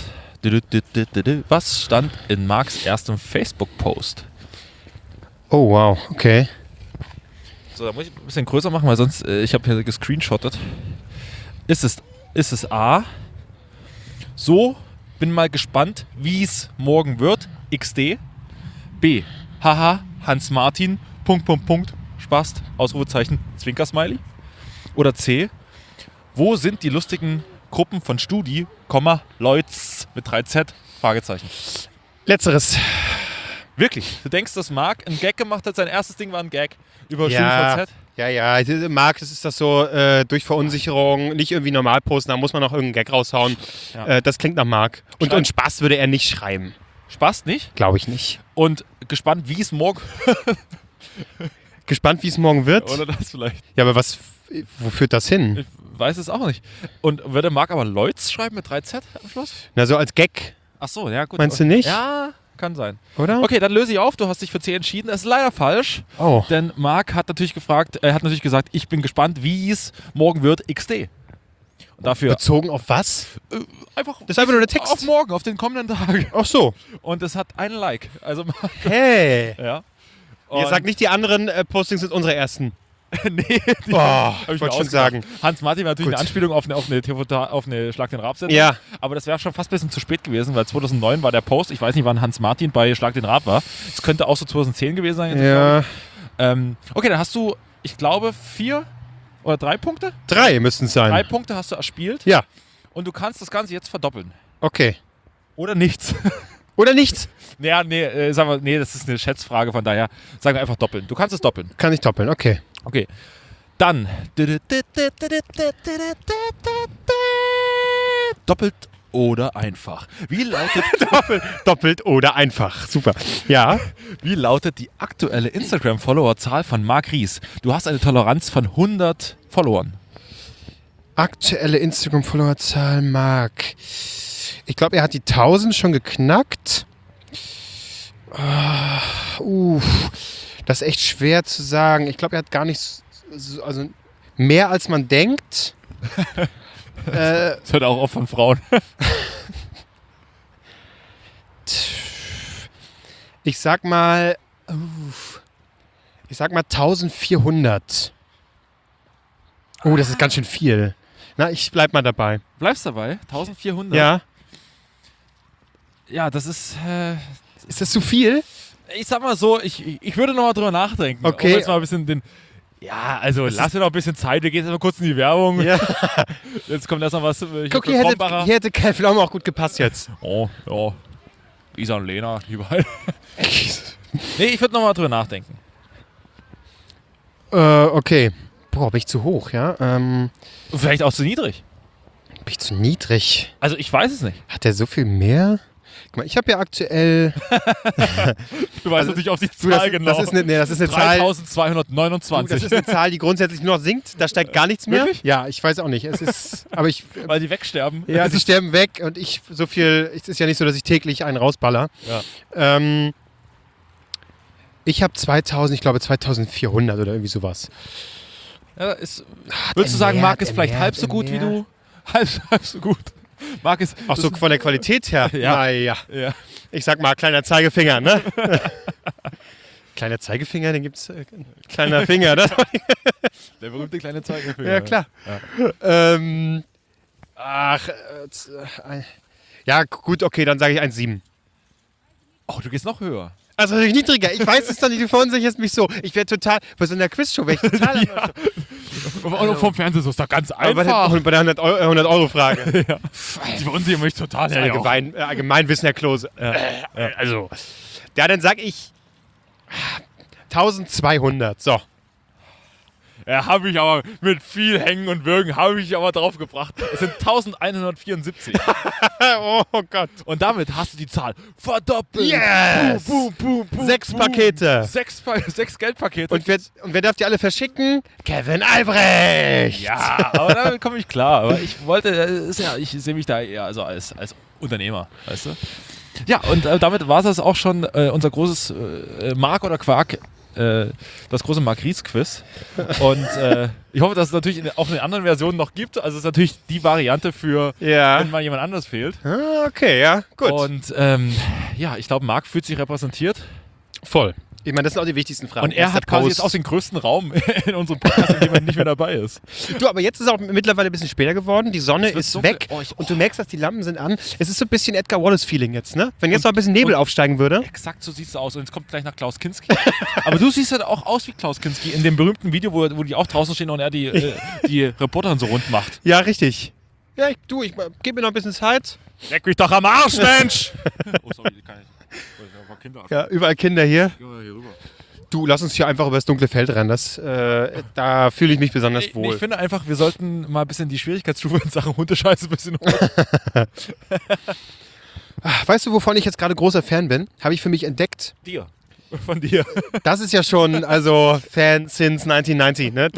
stand in Marks erstem Facebook-Post? Oh, wow. Okay. So, da muss ich ein bisschen größer machen, weil sonst, ich habe hier gescreenshottet. Ist es A, so, bin mal gespannt, wie es morgen wird, XD. B, haha, Hans Martin, ... Spaß, Ausrufezeichen, Zwinker-Smiley. Oder C, wo sind die lustigen Gruppen von Studi, Leutz mit 3Z, Fragezeichen. Letzteres. Wirklich, du denkst, dass Marc ein Gag gemacht hat, sein erstes Ding war ein Gag über Ja. StudiVZ? Ja. Marc, das ist das so, durch Verunsicherung, nicht irgendwie normal posten, da muss man noch irgendeinen Gag raushauen. Ja. Das klingt nach Marc. Und Spaß würde er nicht schreiben. Spaß nicht? Glaube ich nicht. Und gespannt, wie es morgen... Gespannt, wie es morgen wird. Oder das vielleicht. Ja, aber wo führt das hin? Ich weiß es auch nicht. Und würde Marc aber Leutz schreiben mit 3Z am Schluss? Na, so als Gag, Ach so, ja gut. Meinst du nicht? Ja, kann sein. oder? Okay, dann löse ich auf. Du hast dich für C entschieden. Das ist leider falsch. Oh. Denn Marc hat natürlich gesagt, ich bin gespannt, wie es morgen wird, XD. Und dafür Bezogen auf was? einfach... Das ist einfach nur der Text. Auf morgen, auf den kommenden Tag. Ach so. Und es hat einen Like. Also, Hey. ja. Ihr Und- sagt nicht, die anderen Postings sind unsere ersten. nee, Oh, hab ich mir wollte schon ausgedacht. sagen. Hans Martin war natürlich Gut. eine Anspielung auf eine Schlag den Rab-Sendung. Ja. Aber das wäre schon fast ein bisschen zu spät gewesen, weil 2009 war der Post. Ich weiß nicht, wann Hans Martin bei Schlag den Rab war. Es könnte auch so 2010 gewesen sein. Ja. Okay, dann hast du, ich glaube, 4 oder 3 Punkte. 3 müssten es sein. 3 Punkte hast du erspielt. Ja. Und du kannst das Ganze jetzt verdoppeln. Okay. Oder nichts. Oder nichts? Sagen wir, nee, das ist eine Schätzfrage, von daher sagen wir einfach doppeln. Du kannst es doppeln. Kann ich doppeln, okay. Okay. Dann. Doppelt oder einfach. Wie lautet, Doppelt oder einfach. Super. Ja. wie lautet die aktuelle Instagram-Follower-Zahl von Marc Ries? Du hast eine Toleranz von 100 Followern. Aktuelle Instagram-Followerzahl Marc. Ich glaube, er hat die 1000 schon geknackt. Das ist echt schwer zu sagen. Ich glaube, er hat gar nicht also mehr als man denkt. Das hört auch oft von Frauen. Ich sag mal 1400. Oh, das ist ganz schön viel. Na, ich bleib mal dabei. Bleibst dabei? 1400? Ja. Ja, das ist... Ist das zu viel? ich sag mal so, ich würde noch mal drüber nachdenken. Okay. Um jetzt mal ein bisschen den... Ja, also lass dir noch ein bisschen Zeit. Wir gehen jetzt mal kurz in die Werbung. Ja. Jetzt kommt erst noch was. Guck, hier hätte Kai Pflaume auch gut gepasst jetzt. Oh, ja. Isa und Lena, überall. Nee, ich würde noch mal drüber nachdenken. Okay. Boah, bin ich zu hoch, ja? Vielleicht auch zu niedrig. Bin ich zu niedrig? Also ich weiß es nicht. Hat der so viel mehr? Guck mal, ich habe ja aktuell... Du weißt natürlich auf die Zahl genau. Das ist eine Zahl... 3229. Das ist eine Zahl, die grundsätzlich nur noch sinkt. Da steigt gar nichts mehr. Wirklich? Ja, ich weiß auch nicht. Es ist... Aber ich... Weil die wegsterben. Ja, sie sterben weg und ich so viel... Es ist ja nicht so, dass ich täglich einen rausballer. Ja. Ich habe 2400 oder irgendwie sowas. Ja, würdest du sagen, Marc ist vielleicht halb so gut wie du? Halb so gut. Marc ist... Auch so von der Qualität her? Ja. Naja. Ja. Ich sag mal, kleiner Zeigefinger, ne? Kleiner Zeigefinger, den gibt's... kleiner Finger, ne? Der berühmte kleine Zeigefinger. Ja, klar. Ja. Ja, gut, okay, dann sage ich 1,7. Oh, du gehst noch höher. Also natürlich niedriger. Ich weiß es doch nicht, du verunsicherst mich so. Ich wäre total... Bei so einer Quizshow wäre ich total... Ja. Und vom Fernsehen so ist doch ganz Aber einfach. bei der 100-Euro-Frage. Ja. Die verunsichern mich total. Allgemeinwissen, Herr Klose. Also, ja, dann sag ich 1200. So. Ja, habe ich aber mit viel Hängen und Würgen habe ich aber drauf gebracht. Es sind 1174. Oh Gott. Und damit hast du die Zahl verdoppelt. Yes! Boom, boom, boom, 6 boom. Pakete. 6 Geldpakete. Und wer darf die alle verschicken? Kevin Albrecht. Ja, aber damit komme ich klar. Aber ich wollte, ich sehe mich da eher also als Unternehmer, weißt du? Ja, und damit war es auch schon unser großes Marc oder Quark, das große Marc-Ries-Quiz. Und ich hoffe, dass es natürlich auch in den anderen Versionen noch gibt. Also es ist natürlich die Variante für, wenn mal jemand anders fehlt. Okay, ja, gut. Und ja, ich glaube, Marc fühlt sich repräsentiert. Voll. Ich meine, das sind auch die wichtigsten Fragen. Und er hat quasi jetzt auch den größten Raum in unserem Podcast, in dem er nicht mehr dabei ist. Du, aber jetzt ist es auch mittlerweile ein bisschen später geworden. Die Sonne ist dunkel. weg und du merkst, dass die Lampen sind an. Es ist so ein bisschen Edgar Wallace-Feeling jetzt, ne? Wenn jetzt noch ein bisschen Nebel aufsteigen würde. Exakt so sieht es aus. Und jetzt kommt gleich nach Klaus Kinski. Aber du siehst halt auch aus wie Klaus Kinski in dem berühmten Video, wo die auch draußen stehen und er die Reporterin so rund macht. Ja, richtig. Ja, ich gebe mir noch ein bisschen Zeit. Leck mich doch am Arsch, Mensch! Oh, sorry, kann ich. Ein paar Kinder. Ja, überall Kinder hier. Hier rüber. Du, lass uns hier einfach über das dunkle Feld rennen. Da fühle ich mich besonders wohl. Ich finde einfach, wir sollten mal ein bisschen die Schwierigkeitsstufe in Sachen Hundescheiße ein bisschen hoch. Weißt du, wovon ich jetzt gerade großer Fan bin? Habe ich für mich entdeckt. Von dir. Das ist ja schon, also, Fan since 1990, ne?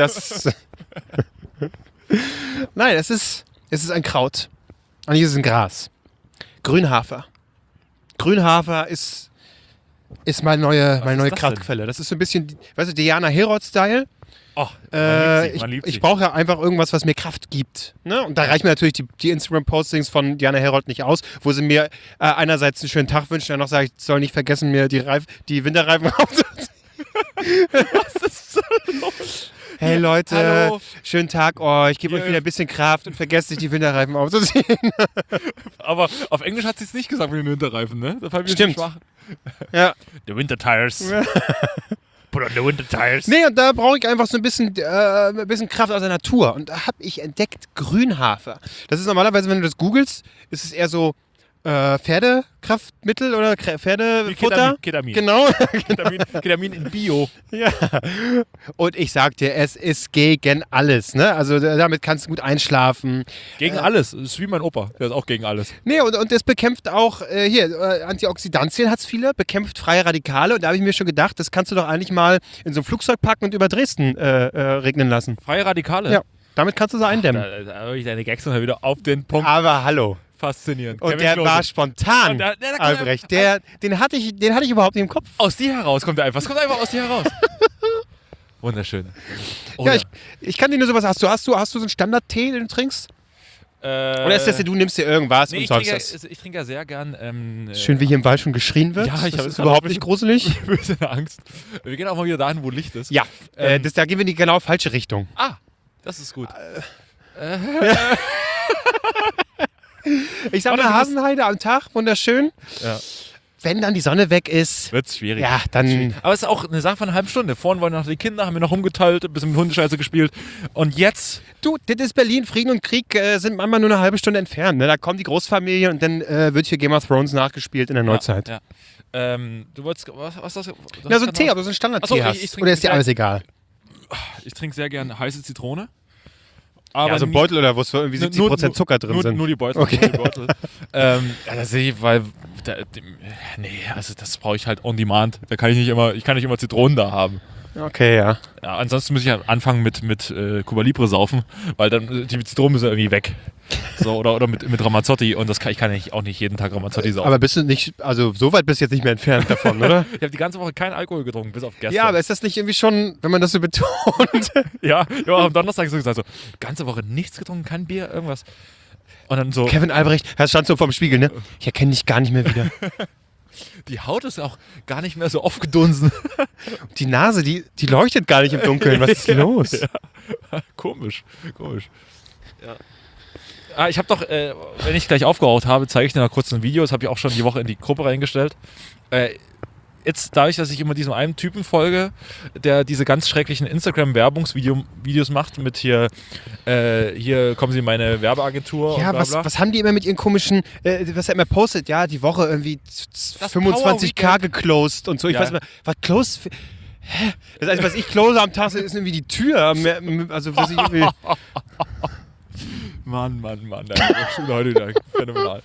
Nein, es ist ein Kraut. Und hier ist ein Gras. Grünhafer. Grünhafer ist meine neue Kraftquelle. Das ist so ein bisschen, weißt du, Diana Herold-Style. Oh, man liebt sie. Ich brauche ja einfach irgendwas, was mir Kraft gibt. Ne? Und da reichen mir natürlich die Instagram-Postings von Diana Herold nicht aus, wo sie mir einerseits einen schönen Tag wünschen, dann noch sagt, ich soll nicht vergessen, mir die Winterreifen aufzuziehen. Was ist so los? Hey Leute, Hallo. Schönen Tag euch, ich gebe euch wieder ein bisschen Kraft und vergesst nicht, die Winterreifen aufzuziehen. Aber auf Englisch hat sie es nicht gesagt mit den Winterreifen, ne? Das Stimmt. Schwach. Ja. The Winter Tires. Put on the Winter Tires. Nee, und da brauche ich einfach so ein bisschen Kraft aus der Natur. Und da habe ich entdeckt Grünhafer. Das ist normalerweise, wenn du das googelst, ist es eher so Pferdekraftmittel oder Pferdefutter. Ketamin. Genau. Ketamin in Bio. Ja. Und ich sag dir, es ist gegen alles. Ne? Also damit kannst du gut einschlafen. Gegen alles. Das ist wie mein Opa. Der ist auch gegen alles. Nee, und es bekämpft auch, Antioxidantien hat es viele, bekämpft freie Radikale. Und da habe ich mir schon gedacht, das kannst du doch eigentlich mal in so ein Flugzeug packen und über Dresden regnen lassen. Freie Radikale? Ja. Damit kannst du sie eindämmen. Da habe ich deine Gags dann wieder auf den Punkt. Aber hallo. Faszinierend. Und Kevin der Klose. war spontan, Und der kommt Albrecht. Den hatte ich überhaupt nicht im Kopf. Aus dir heraus kommt er einfach. Es kommt einfach aus dir heraus. Wunderschön. Oh, Ja, ich kann dir nur sowas. Hast du so einen Standard-Tee, den du trinkst? Oder ist das, du nimmst dir irgendwas Nee, und ich sagst trinke, das? ich trinke ja sehr gern. Schön, wie hier im Wald schon geschrien wird. Ja, ich das habe ist überhaupt nicht gruselig. ein bisschen Angst. Wir gehen auch mal wieder dahin, wo Licht ist. Ja, da gehen wir in die genau falsche Richtung. Ah, das ist gut. Ich sag Oder mal du musst- Hasenheide am Tag, wunderschön. Ja. Wenn dann die Sonne weg ist, Wird's schwierig. ja, dann Aber es ist auch eine Sache von einer halben Stunde. Vorhin waren noch die Kinder, haben wir noch rumgeteilt, ein bisschen mit Hundescheiße gespielt. Und jetzt, du, das ist Berlin, Frieden und Krieg sind manchmal nur eine halbe Stunde entfernt. Ne? Da kommt die Großfamilie und dann wird hier Game of Thrones nachgespielt in der Neuzeit. Ja. Du wolltest, was ist das? Na, so ein Tee, ob du so einen Standard-Tee Ach so, hast. ich trinke Oder ist dir sehr- alles egal? Ich trinke sehr gerne heiße Zitrone. Aber Ja, so ein nie- Beutel oder wo es irgendwie 70% Zucker drin sind. Nur die Beutel. Okay. Nur die Beutel. Ja, das sehe ich, weil. Nee, also das brauche ich halt on demand. Da kann ich kann nicht immer Zitronen da haben. Okay, ja. Ja, ansonsten muss ich halt anfangen mit Cuba Libre saufen, weil dann die Zitronen müssen irgendwie weg. So, oder mit Ramazzotti und ich kann auch nicht jeden Tag Ramazzotti saufen. Aber bist du nicht, also so weit bist du jetzt nicht mehr entfernt davon, oder? Ich habe die ganze Woche keinen Alkohol getrunken, bis auf gestern. Ja, aber ist das nicht irgendwie schon, wenn man das so betont? ja, am Donnerstag hast du gesagt, so, ganze Woche nichts getrunken, kein Bier, irgendwas. Und dann so, Kevin Albrecht, er stand so vorm Spiegel, ne? Ich erkenne dich gar nicht mehr wieder. die Haut ist auch gar nicht mehr so aufgedunsen. Die Nase, die leuchtet gar nicht im Dunkeln. Was ist los? Komisch. Ja. Ah, ich habe doch, wenn ich gleich aufgeraucht habe, zeige ich dir noch kurz ein Video. Das habe ich auch schon die Woche in die Gruppe reingestellt. Jetzt dadurch, dass ich immer diesem einen Typen folge, der diese ganz schrecklichen Instagram-Werbungsvideos macht mit hier kommen Sie in meine Werbeagentur Ja, und bla bla. was haben die immer mit ihren komischen, was er immer postet? Ja, die Woche irgendwie 25k geclosed und so. Ich Ja. weiß nicht mehr, was closed? Hä? Das Einzige, was ich close am Tag, ist irgendwie die Tür. Also, was ich irgendwie. Mann, das ist schon heute wieder phänomenal.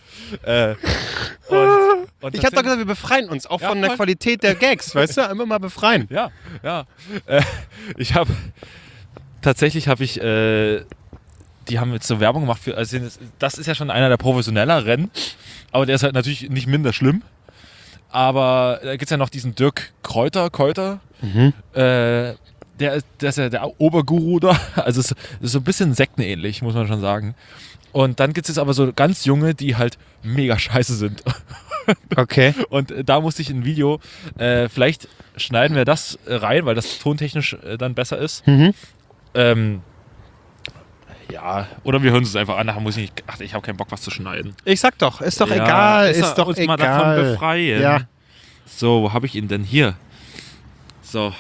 Und Ich das hab doch sind- gesagt, wir befreien uns, auch Ja, von der voll. Qualität der Gags, weißt du? Immer mal befreien. Ja. Ich habe tatsächlich die haben jetzt so Werbung gemacht für, also das ist ja schon einer der professionelleren, aber der ist halt natürlich nicht minder schlimm. Aber da gibt es ja noch diesen Dirk Kräuter. Der ist ja der Oberguru da. Also es ist so ein bisschen sektenähnlich, muss man schon sagen. Und dann gibt es jetzt aber so ganz junge, die halt mega scheiße sind. Okay. Und da musste ich ein Video, vielleicht schneiden wir das rein, weil das tontechnisch dann besser ist. Ja, oder wir hören es einfach an, nachher muss ich nicht, ach, ich habe keinen Bock, was zu schneiden. Ich sag doch, ist doch Ja, egal, ist ist doch uns egal. mal davon befreien. Ja. So, wo habe ich ihn denn hier? So.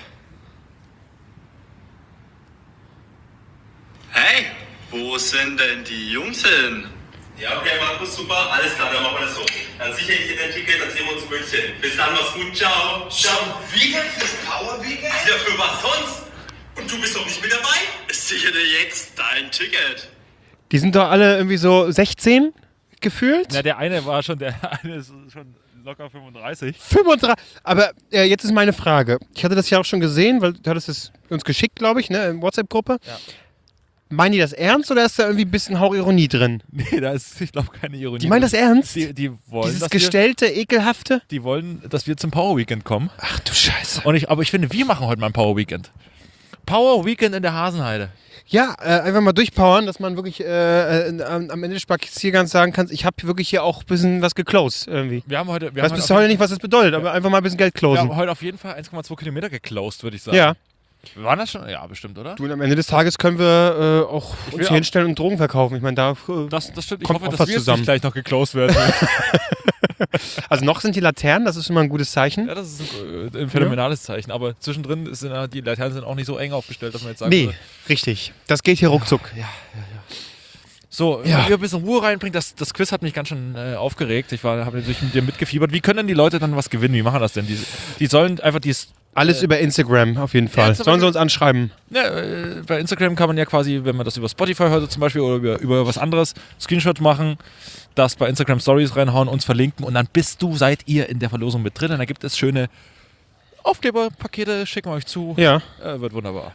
Hey, wo sind denn die Jungs hin? Ja, okay, Markus, super, alles klar, dann machen wir das so. Dann sichere ich dir dein Ticket, dann sehen wir uns in München. Bis dann, mach's gut, ciao. Schon wieder fürs Power Weekend? Ja, für was sonst? Und du bist doch nicht mit dabei? Sichere dir jetzt dein Ticket. Die sind doch alle irgendwie so 16 gefühlt? Na, der eine ist schon locker 35. 35. Aber jetzt ist meine Frage. Ich hatte das ja auch schon gesehen, weil du hattest es uns geschickt, glaube ich, ne, in WhatsApp-Gruppe. Ja. Meinen die das ernst oder ist da irgendwie ein bisschen Hauchironie drin? Nee, da ist, ich glaube, keine Ironie. Die meinen das ernst? Die wollen, Dieses dass wir, gestellte, ekelhafte? die wollen, dass wir zum Power Weekend kommen. Ach du Scheiße. Aber ich finde, wir machen heute mal ein Power Weekend. Power Weekend in der Hasenheide. Ja, einfach mal durchpowern, dass man wirklich am Ende des Spaziergangs sagen kann, ich habe wirklich hier auch ein bisschen was geclosed irgendwie. Wir haben heute, Ich weiß bis heute nicht, was das bedeutet, aber einfach mal ein bisschen Geld wir closen. haben heute auf jeden Fall 1,2 Kilometer geclosed, würde ich sagen. Ja. Waren das schon? Ja, bestimmt, oder? Du, und am Ende des Tages können wir auch will uns hier auch- hinstellen und Drogen verkaufen. Ich meine, da Das stimmt. Ich Kommt hoffe, auch dass was wir jetzt zusammen. nicht gleich noch geclosed werden. also noch sind die Laternen, das ist schon mal ein gutes Zeichen. Ja, das ist ein phänomenales Zeichen. Aber zwischendrin die Laternen sind auch nicht so eng aufgestellt, dass man jetzt sagen Nee, würde. richtig. Das geht hier ruckzuck. So, Ja. wir ein bisschen Ruhe reinbringen. Das Quiz hat mich ganz schön aufgeregt. Ich habe natürlich mit dir mitgefiebert. Wie können denn die Leute dann was gewinnen? Wie machen das denn? Die sollen einfach Alles über Instagram auf jeden Fall. zum Sollen sie Beispiel- uns anschreiben? bei Instagram kann man ja quasi, wenn man das über Spotify hört zum Beispiel oder über was anderes, Screenshot machen, das bei Instagram Stories reinhauen, uns verlinken und dann seid ihr in der Verlosung mit drin. Und da gibt es schöne Aufkleberpakete, schicken wir euch zu. Ja. Wird wunderbar.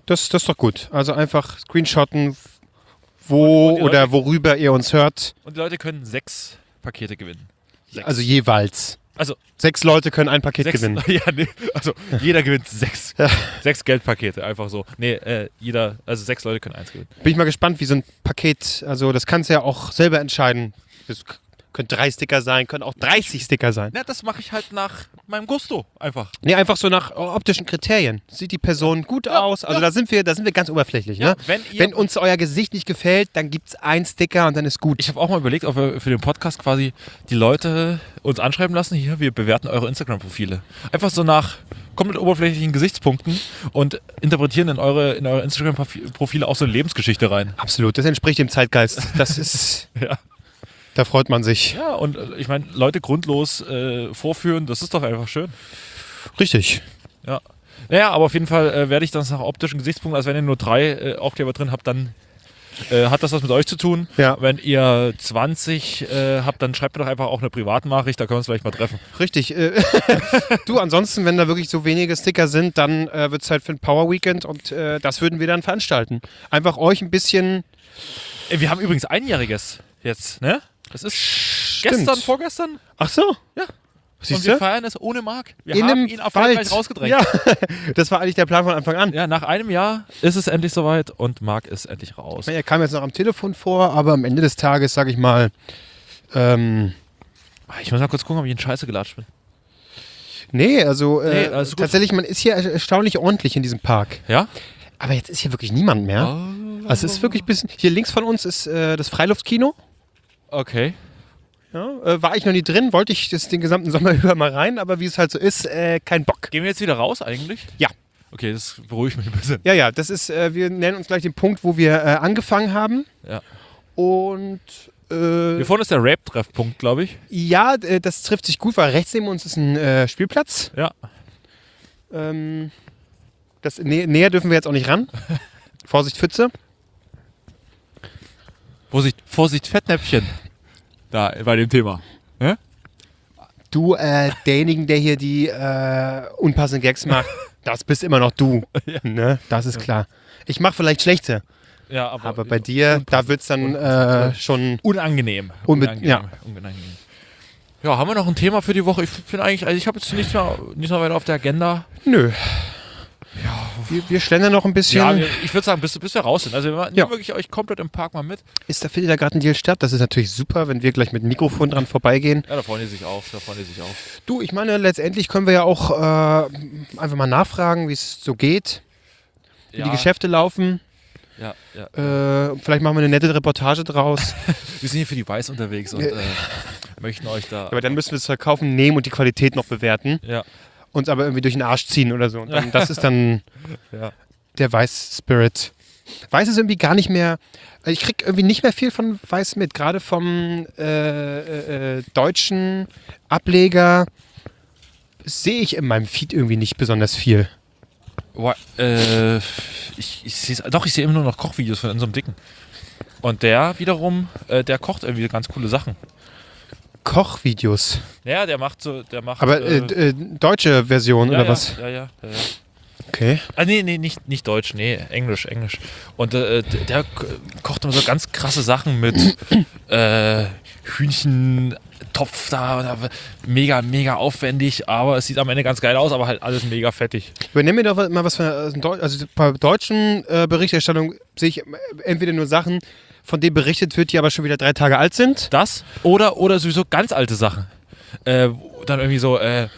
Das ist doch gut. Also einfach screenshotten, wo Und die oder Leute- worüber ihr uns hört. Und die Leute können 6 Pakete gewinnen. 6. Also jeweils. Also 6 Leute können ein Paket 6, gewinnen. ja, nee, also jeder gewinnt 6. 6 Geldpakete, einfach so. Nee, also 6 Leute können 1 gewinnen. Bin ich mal gespannt, wie so ein Paket, also das kannst du ja auch selber entscheiden. Das können 3 Sticker sein, können auch 30 Sticker sein. Na, das mache ich halt nach meinem Gusto, einfach. Nee, einfach so nach optischen Kriterien. Sieht die Person gut aus? Also da sind wir ganz oberflächlich. Ja, Ne? Wenn uns euer Gesicht nicht gefällt, dann gibt's einen Sticker und dann ist gut. Ich habe auch mal überlegt, ob wir für den Podcast quasi die Leute uns anschreiben lassen. Hier, wir bewerten eure Instagram-Profile. Einfach so nach komplett oberflächlichen Gesichtspunkten und interpretieren in eure Instagram-Profile auch so eine Lebensgeschichte rein. Absolut, das entspricht dem Zeitgeist. Das ist, Ja. da freut man sich. Ja, und ich meine, Leute grundlos vorführen, das ist doch einfach schön. Richtig. Ja. Naja, aber auf jeden Fall werde ich das nach optischen Gesichtspunkten, also wenn ihr nur 3 Aufkleber drin habt, dann hat das was mit euch zu tun. Ja. Wenn ihr 20 habt, dann schreibt mir doch einfach auch eine Privatnachricht, da können wir uns vielleicht mal treffen. Richtig. Du, ansonsten, wenn da wirklich so wenige Sticker sind, dann wird es halt für ein Power Weekend und das würden wir dann veranstalten. Einfach euch ein bisschen. Wir haben übrigens Einjähriges jetzt, ne? Das ist gestern, vorgestern. Ach so. Ja. Siehst Und wir du? feiern es ohne Marc. Wir In haben einem ihn erfolgreich Wald. rausgedrängt. Ja, das war eigentlich der Plan von Anfang an. Ja, nach einem Jahr ist es endlich soweit und Marc ist endlich raus. Er kam jetzt noch am Telefon vor, aber am Ende des Tages, sag ich mal, Ich muss mal kurz gucken, ob ich in Scheiße gelatscht bin. nee, also Nee, alles gut. tatsächlich, man ist hier erstaunlich ordentlich in diesem Park. Ja? Aber jetzt ist hier wirklich niemand mehr. Also es ist wirklich ein bisschen. Hier links von uns ist das Freiluftkino. Okay. Ja, war ich noch nie drin, wollte ich den gesamten Sommer über mal rein, aber wie es halt so ist, kein Bock. Gehen wir jetzt wieder raus eigentlich? Ja. Okay, das beruhigt mich ein bisschen. Ja, das ist, wir nennen uns gleich den Punkt, wo wir angefangen haben. Ja. Und Hier vorne ist der Rape-Treffpunkt, glaube ich. ja, das trifft sich gut, weil rechts neben uns ist ein Spielplatz. Ja. Näher dürfen wir jetzt auch nicht ran. Vorsicht, Pfütze. Vorsicht, Fettnäpfchen. Da, bei dem Thema. Ja? Du, derjenigen, der hier die unpassenden Gags macht, das bist immer noch du. Ja. Ne? Das ist klar. Ich mache vielleicht schlechte, Ja, aber bei dir, da wird es dann schon. Unangenehm. Ja. Unangenehm. Ja, haben wir noch ein Thema für die Woche? Ich finde eigentlich, also ich habe jetzt nichts mehr weiter auf der Agenda. Nö. Wir schlendern noch ein bisschen. Ja, ich würde sagen, bis wir raus sind. Also wir nehmen Ja. wirklich euch komplett im Park mal mit. Findet da gerade ein Deal statt? Das ist natürlich super, wenn wir gleich mit dem Mikrofon dran vorbeigehen. Ja, da freuen die sich auf. Du, ich meine, letztendlich können wir ja auch einfach mal nachfragen, wie es so geht, wie die Geschäfte laufen. Ja. Vielleicht machen wir eine nette Reportage draus. Wir sind hier für die Weiß unterwegs und möchten euch da... Aber dann müssen wir es verkaufen, nehmen und die Qualität noch bewerten. Ja. Uns aber irgendwie durch den Arsch ziehen oder so. Und dann, das ist dann Ja. der Weiß-Spirit. Weiß ist irgendwie gar nicht mehr. Ich krieg irgendwie nicht mehr viel von Weiß mit. Gerade vom deutschen Ableger sehe ich in meinem Feed irgendwie nicht besonders viel. Boah, ich sehe immer nur noch Kochvideos von unserem Dicken. Und der wiederum, der kocht irgendwie ganz coole Sachen. Kochvideos. Ja, der macht. Aber deutsche Version oder was? Ja. Okay. Ah, nee, nicht Deutsch, nee, Englisch. Und der kocht immer so ganz krasse Sachen mit Hühnchentopf da, mega aufwendig, aber es sieht am Ende ganz geil aus, aber halt alles mega fettig. Übernimm mir doch mal was von also bei deutschen Berichterstattung sehe ich entweder nur Sachen, von denen berichtet wird, die aber schon wieder 3 Tage alt sind. Das oder sowieso ganz alte Sachen. Dann irgendwie so,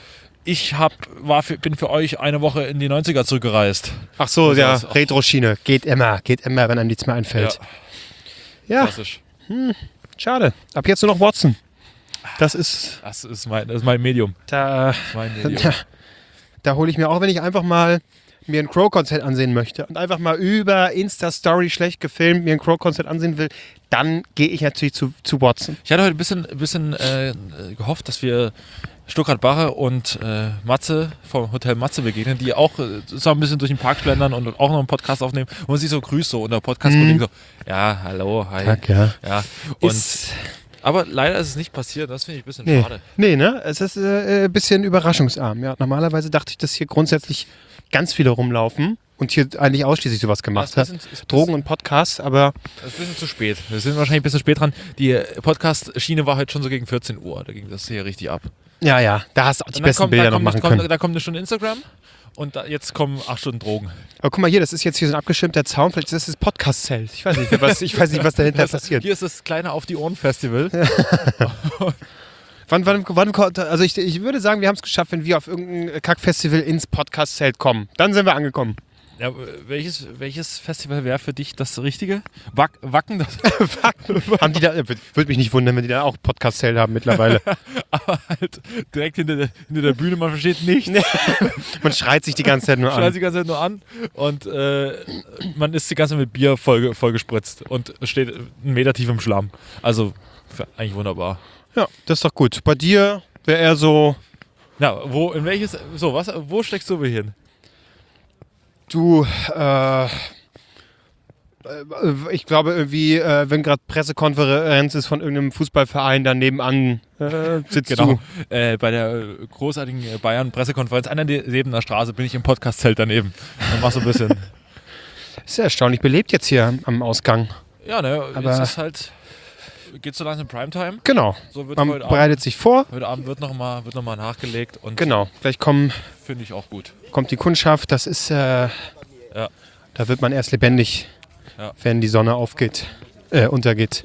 bin für euch eine Woche in die 90er zurückgereist. Ach so, Das ja, ist auch- Retro-Schiene. Geht immer, wenn einem nichts mehr einfällt. Ja, Klassisch. schade. Ab jetzt nur noch Watson. Das ist, Das ist mein Medium. da hole ich mir auch, wenn ich einfach mal mir ein Crow-Konzert ansehen möchte und einfach mal über Insta-Story schlecht gefilmt mir ein Crow-Konzert ansehen will, dann gehe ich natürlich zu Watson. Ich hatte heute ein bisschen gehofft, dass wir Stuttgart-Barre und Matze vom Hotel Matze begegnen, die auch so ein bisschen durch den Park schlendern und auch noch einen Podcast aufnehmen und man sich so grüßt so und der Podcast-Kollege so, ja, hallo, hi. Tag, ja. Ja, und, Ist, aber leider ist es nicht passiert, das finde ich ein bisschen nee, schade. nee, ne? Es ist ein bisschen überraschungsarm. Ja, normalerweise dachte ich, dass hier grundsätzlich ganz viele rumlaufen. und hier eigentlich ausschließlich sowas gemacht hat. Drogen und Podcasts, aber... Das ist ein bisschen zu spät. Wir sind wahrscheinlich ein bisschen spät dran. Die Podcast-Schiene war heute schon so gegen 14 Uhr. Da ging das hier richtig ab. Ja, da hast du auch die besten Bilder noch machen können. Da kommt eine Stunde Instagram und jetzt kommen 8 Stunden Drogen. Aber guck mal hier, das ist jetzt hier so ein abgeschirmter Zaun. Vielleicht ist das das Podcast-Zelt. Ich weiß nicht, was dahinter passiert. Hier ist das kleine Auf-die-Ohren-Festival. Also ich würde sagen, wir haben es geschafft, wenn wir auf irgendein Kackfestival ins Podcast-Zelt kommen. Dann sind wir angekommen. Ja, welches Festival wäre für dich das Richtige? Wacken? Das Haben die da, würde mich nicht wundern, wenn die da auch Podcast-Zelt haben mittlerweile. Aber halt direkt hinter der Bühne, man versteht nichts. Man schreit sich die ganze Zeit nur an. Und man ist die ganze Zeit mit Bier vollgespritzt und steht 1 Meter tief im Schlamm. Also eigentlich wunderbar. Ja, das ist doch gut. Bei dir wäre eher so... Na, wo steckst du hin? Du, ich glaube irgendwie, wenn gerade Pressekonferenz ist von irgendeinem Fußballverein, dann nebenan sitzt Genau. du. Bei der großartigen Bayern-Pressekonferenz an der Nebener Straße bin ich im Podcast-Zelt daneben. Und mach so ein bisschen. Ist ja erstaunlich belebt jetzt hier am Ausgang. Ja, ne, Aber jetzt ist halt, geht so langsam Primetime. Genau, So wird man heute bereitet sich vor. Heute Abend wird noch mal nachgelegt und Genau, gleich finde ich auch gut. kommt die Kundschaft, das ist, da wird man erst lebendig, wenn die Sonne untergeht.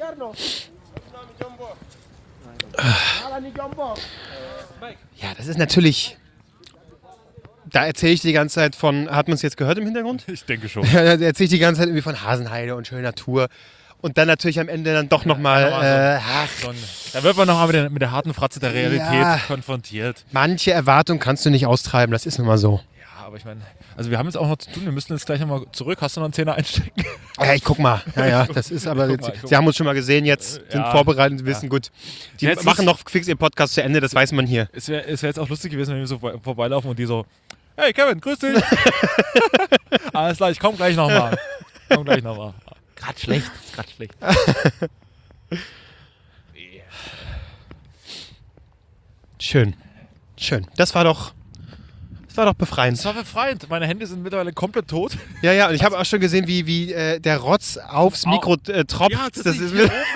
Ja, das ist natürlich, da erzähle ich die ganze Zeit von, hat man es jetzt gehört im Hintergrund? Ich denke schon. Ja, da erzähle ich die ganze Zeit irgendwie von Hasenheide und schöner Natur. Und dann natürlich am Ende dann doch nochmal, Da wird man nochmal mit der harten Fratze der Realität konfrontiert. Manche Erwartungen kannst du nicht austreiben, das ist nun mal so. Ja, aber ich meine, also wir haben jetzt auch noch zu tun, wir müssen jetzt gleich nochmal zurück. Hast du noch einen Zehner einstecken? Ja, ich guck mal. Ja, das ist aber jetzt, sie haben uns schon mal gesehen jetzt, sind vorbereitet und wissen, gut, die Jetzt machen noch fix ihren Podcast zu Ende, das weiß man hier. Es wär jetzt auch lustig gewesen, wenn wir so vorbeilaufen und die so, hey Kevin, grüß dich. Alles klar, ich komm gleich nochmal. Gerade schlecht. Schön. Das war doch befreiend. Das war befreiend. Meine Hände sind mittlerweile komplett tot. Ja, und ich habe auch schon gesehen, wie der Rotz aufs Mikro tropft. Ja, das ist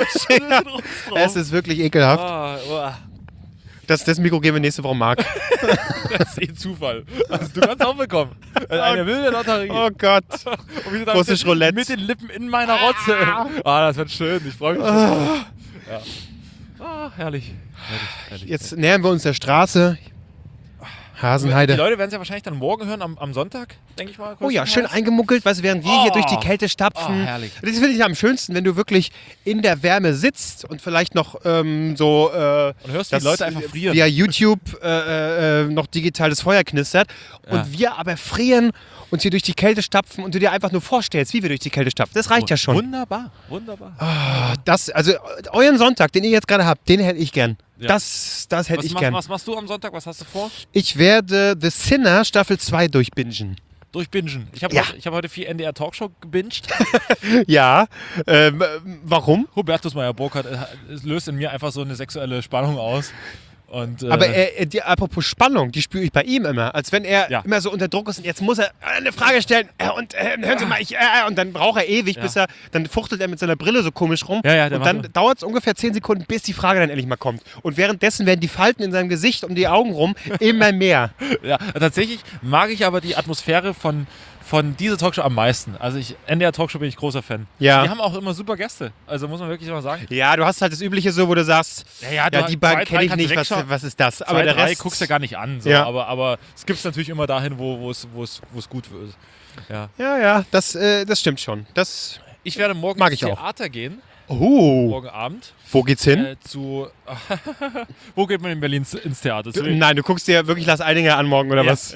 es ist wirklich ekelhaft. Das Mikro geben wir nächste Woche Marc. Das ist Zufall. Also, du kannst auch bekommen. Eine wilde Lotterie. Oh Gott. Und wie du Russisch Roulette. mit den Lippen in meiner Rotze. Das wird schön. Ich freue mich schon. Herrlich. Jetzt nähern wir uns der Straße. Hasenheide. Die Leute werden es ja wahrscheinlich dann morgen hören, am Sonntag, denke ich mal. Oh ja, schön eingemuckelt, weißt du, während wir hier durch die Kälte stapfen. Herrlich. Das finde ich am schönsten, wenn du wirklich in der Wärme sitzt und vielleicht noch und hörst die Leute einfach frieren. Via YouTube noch digitales Feuer knistert und wir aber frieren und hier durch die Kälte stapfen und du dir einfach nur vorstellst, wie wir durch die Kälte stapfen. Das reicht ja schon. Wunderbar. Also euren Sonntag, den ihr jetzt gerade habt, den hätte ich gern. Ja. Das hätte ich gern. Was machst du am Sonntag? Was hast du vor? Ich werde The Sinner Staffel 2 durchbingen. Durchbingen. Ich habe heute 4 NDR Talkshow gebinged. Ja. Warum? Hubertus Meyer-Burkhardt löst in mir einfach so eine sexuelle Spannung aus. Und, aber apropos Spannung, die spüre ich bei ihm immer. Als wenn er immer so unter Druck ist und jetzt muss er eine Frage stellen und hören Sie mal, und dann braucht er ewig, bis dann fuchtelt er mit seiner Brille so komisch rum. Und dann dauert es ungefähr 10 Sekunden, bis die Frage dann endlich mal kommt. Und währenddessen werden die Falten in seinem Gesicht um die Augen rum immer mehr. Ja, tatsächlich mag ich aber die Atmosphäre von dieser Talkshow am meisten. Also NDR Talkshow bin ich großer Fan. Ja. Die haben auch immer super Gäste. Also muss man wirklich mal sagen. Ja, du hast halt das Übliche so, wo du sagst, die beiden kenne ich nicht, was ist das? Aber der Rest guckst du ja gar nicht an. So. Ja. Aber es gibt es natürlich immer dahin, wo es gut wird. Ja, das stimmt schon. Ich werde morgen mag ins ich auch. Theater gehen. Morgen Abend. Wo geht's hin? Wo geht man in Berlin ins Theater? Nein, du guckst dir wirklich Lars Eidinger an morgen, oder was?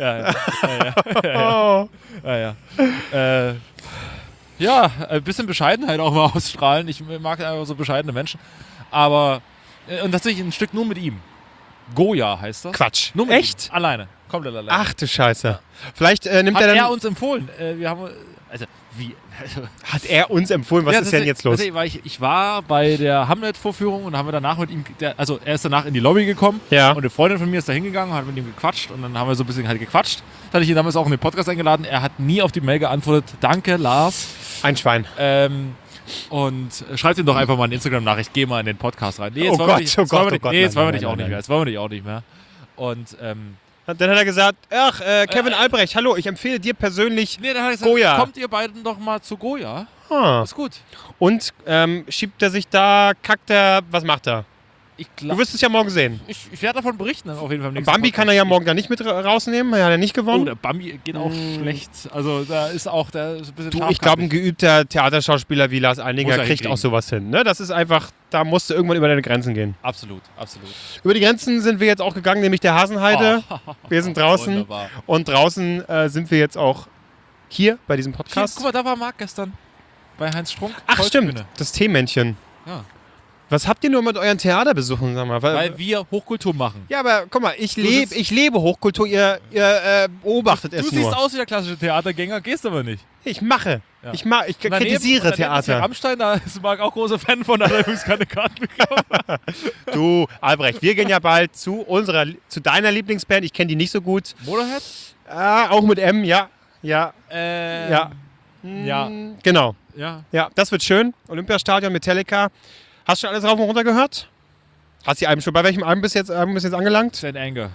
Ja, ein bisschen Bescheidenheit auch mal ausstrahlen. Ich mag einfach so bescheidene Menschen. Aber, und tatsächlich ein Stück nur mit ihm. Goya heißt das. Quatsch. Nur mit Echt? ihm. Alleine. Komplett alleine. Ach du Scheiße. Vielleicht nimmt hat er dann... er uns empfohlen. Wir haben... Also, wie? Hat er uns empfohlen? Was ist denn jetzt los? Ich war bei der Hamlet-Vorführung und haben wir danach mit ihm, also er ist danach in die Lobby gekommen Ja. und eine Freundin von mir ist da hingegangen, hat mit ihm gequatscht und dann haben wir so ein bisschen halt gequatscht. Dann hatte ich ihn damals auch in den Podcast eingeladen. Er hat nie auf die Mail geantwortet. Danke, Lars. Ein Schwein. Und schreibt ihm doch einfach mal eine Instagram-Nachricht. Geh mal in den Podcast rein. Nee, Oh Gott, jetzt wollen wir nein, dich auch nein. nicht mehr. Jetzt wollen wir dich auch nicht mehr. Und Dann hat er gesagt, ach, Kevin Albrecht, hallo, ich empfehle dir persönlich nee, dann hat er gesagt, Goya. kommt ihr beiden doch mal zu Goya. Ah. Ist gut. Und schiebt er sich da, kackt er, was macht er? Ich Du wirst es ja morgen sehen. Ich werde davon berichten, auf jeden Fall. Im nächsten Bambi Podcast. kann er ja morgen da nicht mit rausnehmen, er hat ja nicht Oh, gewonnen. der Bambi geht auch schlecht. Also da ist auch der ist ein bisschen Du, ich glaube, ein geübter Theaterschauspieler wie Lars Muss Eininger er kriegt hinkriegen. auch sowas hin. Ne? Das ist einfach, da musst du irgendwann über deine Grenzen gehen. Absolut, absolut. Über die Grenzen sind wir jetzt auch gegangen, nämlich der Hasenheide. Wir sind draußen Wunderbar. und draußen sind wir jetzt auch hier bei diesem Hier, Podcast. guck mal, da war Marc gestern bei Heinz Strunk. Ach Volksbühne. stimmt, das Teemännchen. Ja. Was habt ihr nur mit euren Theaterbesuchen, sag mal? Weil wir Hochkultur machen. Ja, aber guck mal, ich lebe Hochkultur, ihr beobachtet Du es siehst nur. aus wie der klassische Theatergänger, gehst aber nicht. Ich mache. Ja. Ich Und daneben- kritisiere und daneben ist der Theater. Rammstein, da ist Marc auch großer Fan von, hat er übrigens keine Karten bekommen. Du, Albrecht, wir gehen ja bald zu deiner Lieblingsband. Ich kenne die nicht so gut. Motorhead? Auch mit M, ja. Ja. Ja. Ja. Genau. Ja. Ja, das wird schön. Olympiastadion, Metallica. Hast du schon alles rauf und runter gehört? Hast du die Alben schon? Bei welchem Album bist du jetzt angelangt? Saint Anger.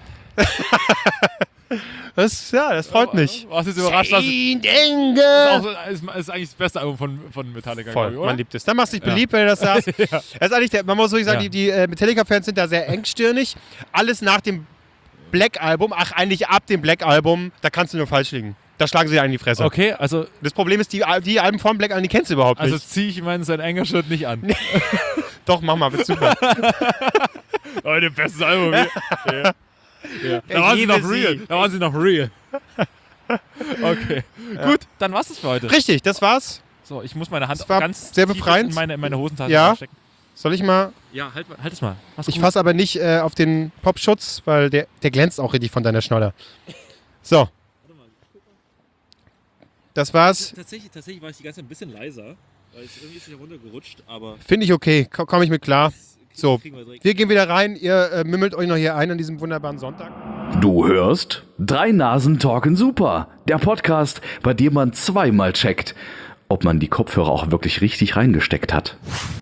Das freut mich. Warst jetzt überrascht, dass Saint ist, Anger. auch, ist eigentlich das beste Album von Metallica, Voll, glaub ich, oder? man liebt es. Dann machst du dich beliebt, wenn du das sagst. Das ist eigentlich man muss wirklich sagen, Ja. die Metallica-Fans sind da sehr engstirnig. Alles nach dem Black-Album, eigentlich ab dem Black-Album, da kannst du nur falsch liegen. Da schlagen sie dir einen in die Fresse. Okay, also Das Problem ist, die Alben vom Black Album, die kennst du überhaupt also nicht. ziehe ich meinen Saint Anger Shirt nicht an. Doch, mach mal, wird super. Oh, das beste Album. Ja. Da waren sie liebe noch real. sie. Da waren sie noch real. Okay. Gut, dann war's das für heute. Richtig, das war's. So, ich muss meine Hand Das war ganz sehr tief befreiend. in meine Hosentasche Ja. reinstecken. Soll ich mal? Ja, halt es mal. Mach's Ich gut. fasse aber nicht auf den Popschutz, weil der glänzt auch richtig von deiner Schnoller. So. Das war's. Tatsächlich war ich die ganze Zeit ein bisschen leiser, weil es irgendwie ist ja runtergerutscht, aber Finde ich okay. Komme ich mit klar. So. kriegen wir direkt. Wir gehen wieder rein. Ihr mümmelt euch noch hier ein an diesem wunderbaren Sonntag. Du hörst Drei Nasen talken super. Der Podcast, bei dem man zweimal checkt, ob man die Kopfhörer auch wirklich richtig reingesteckt hat.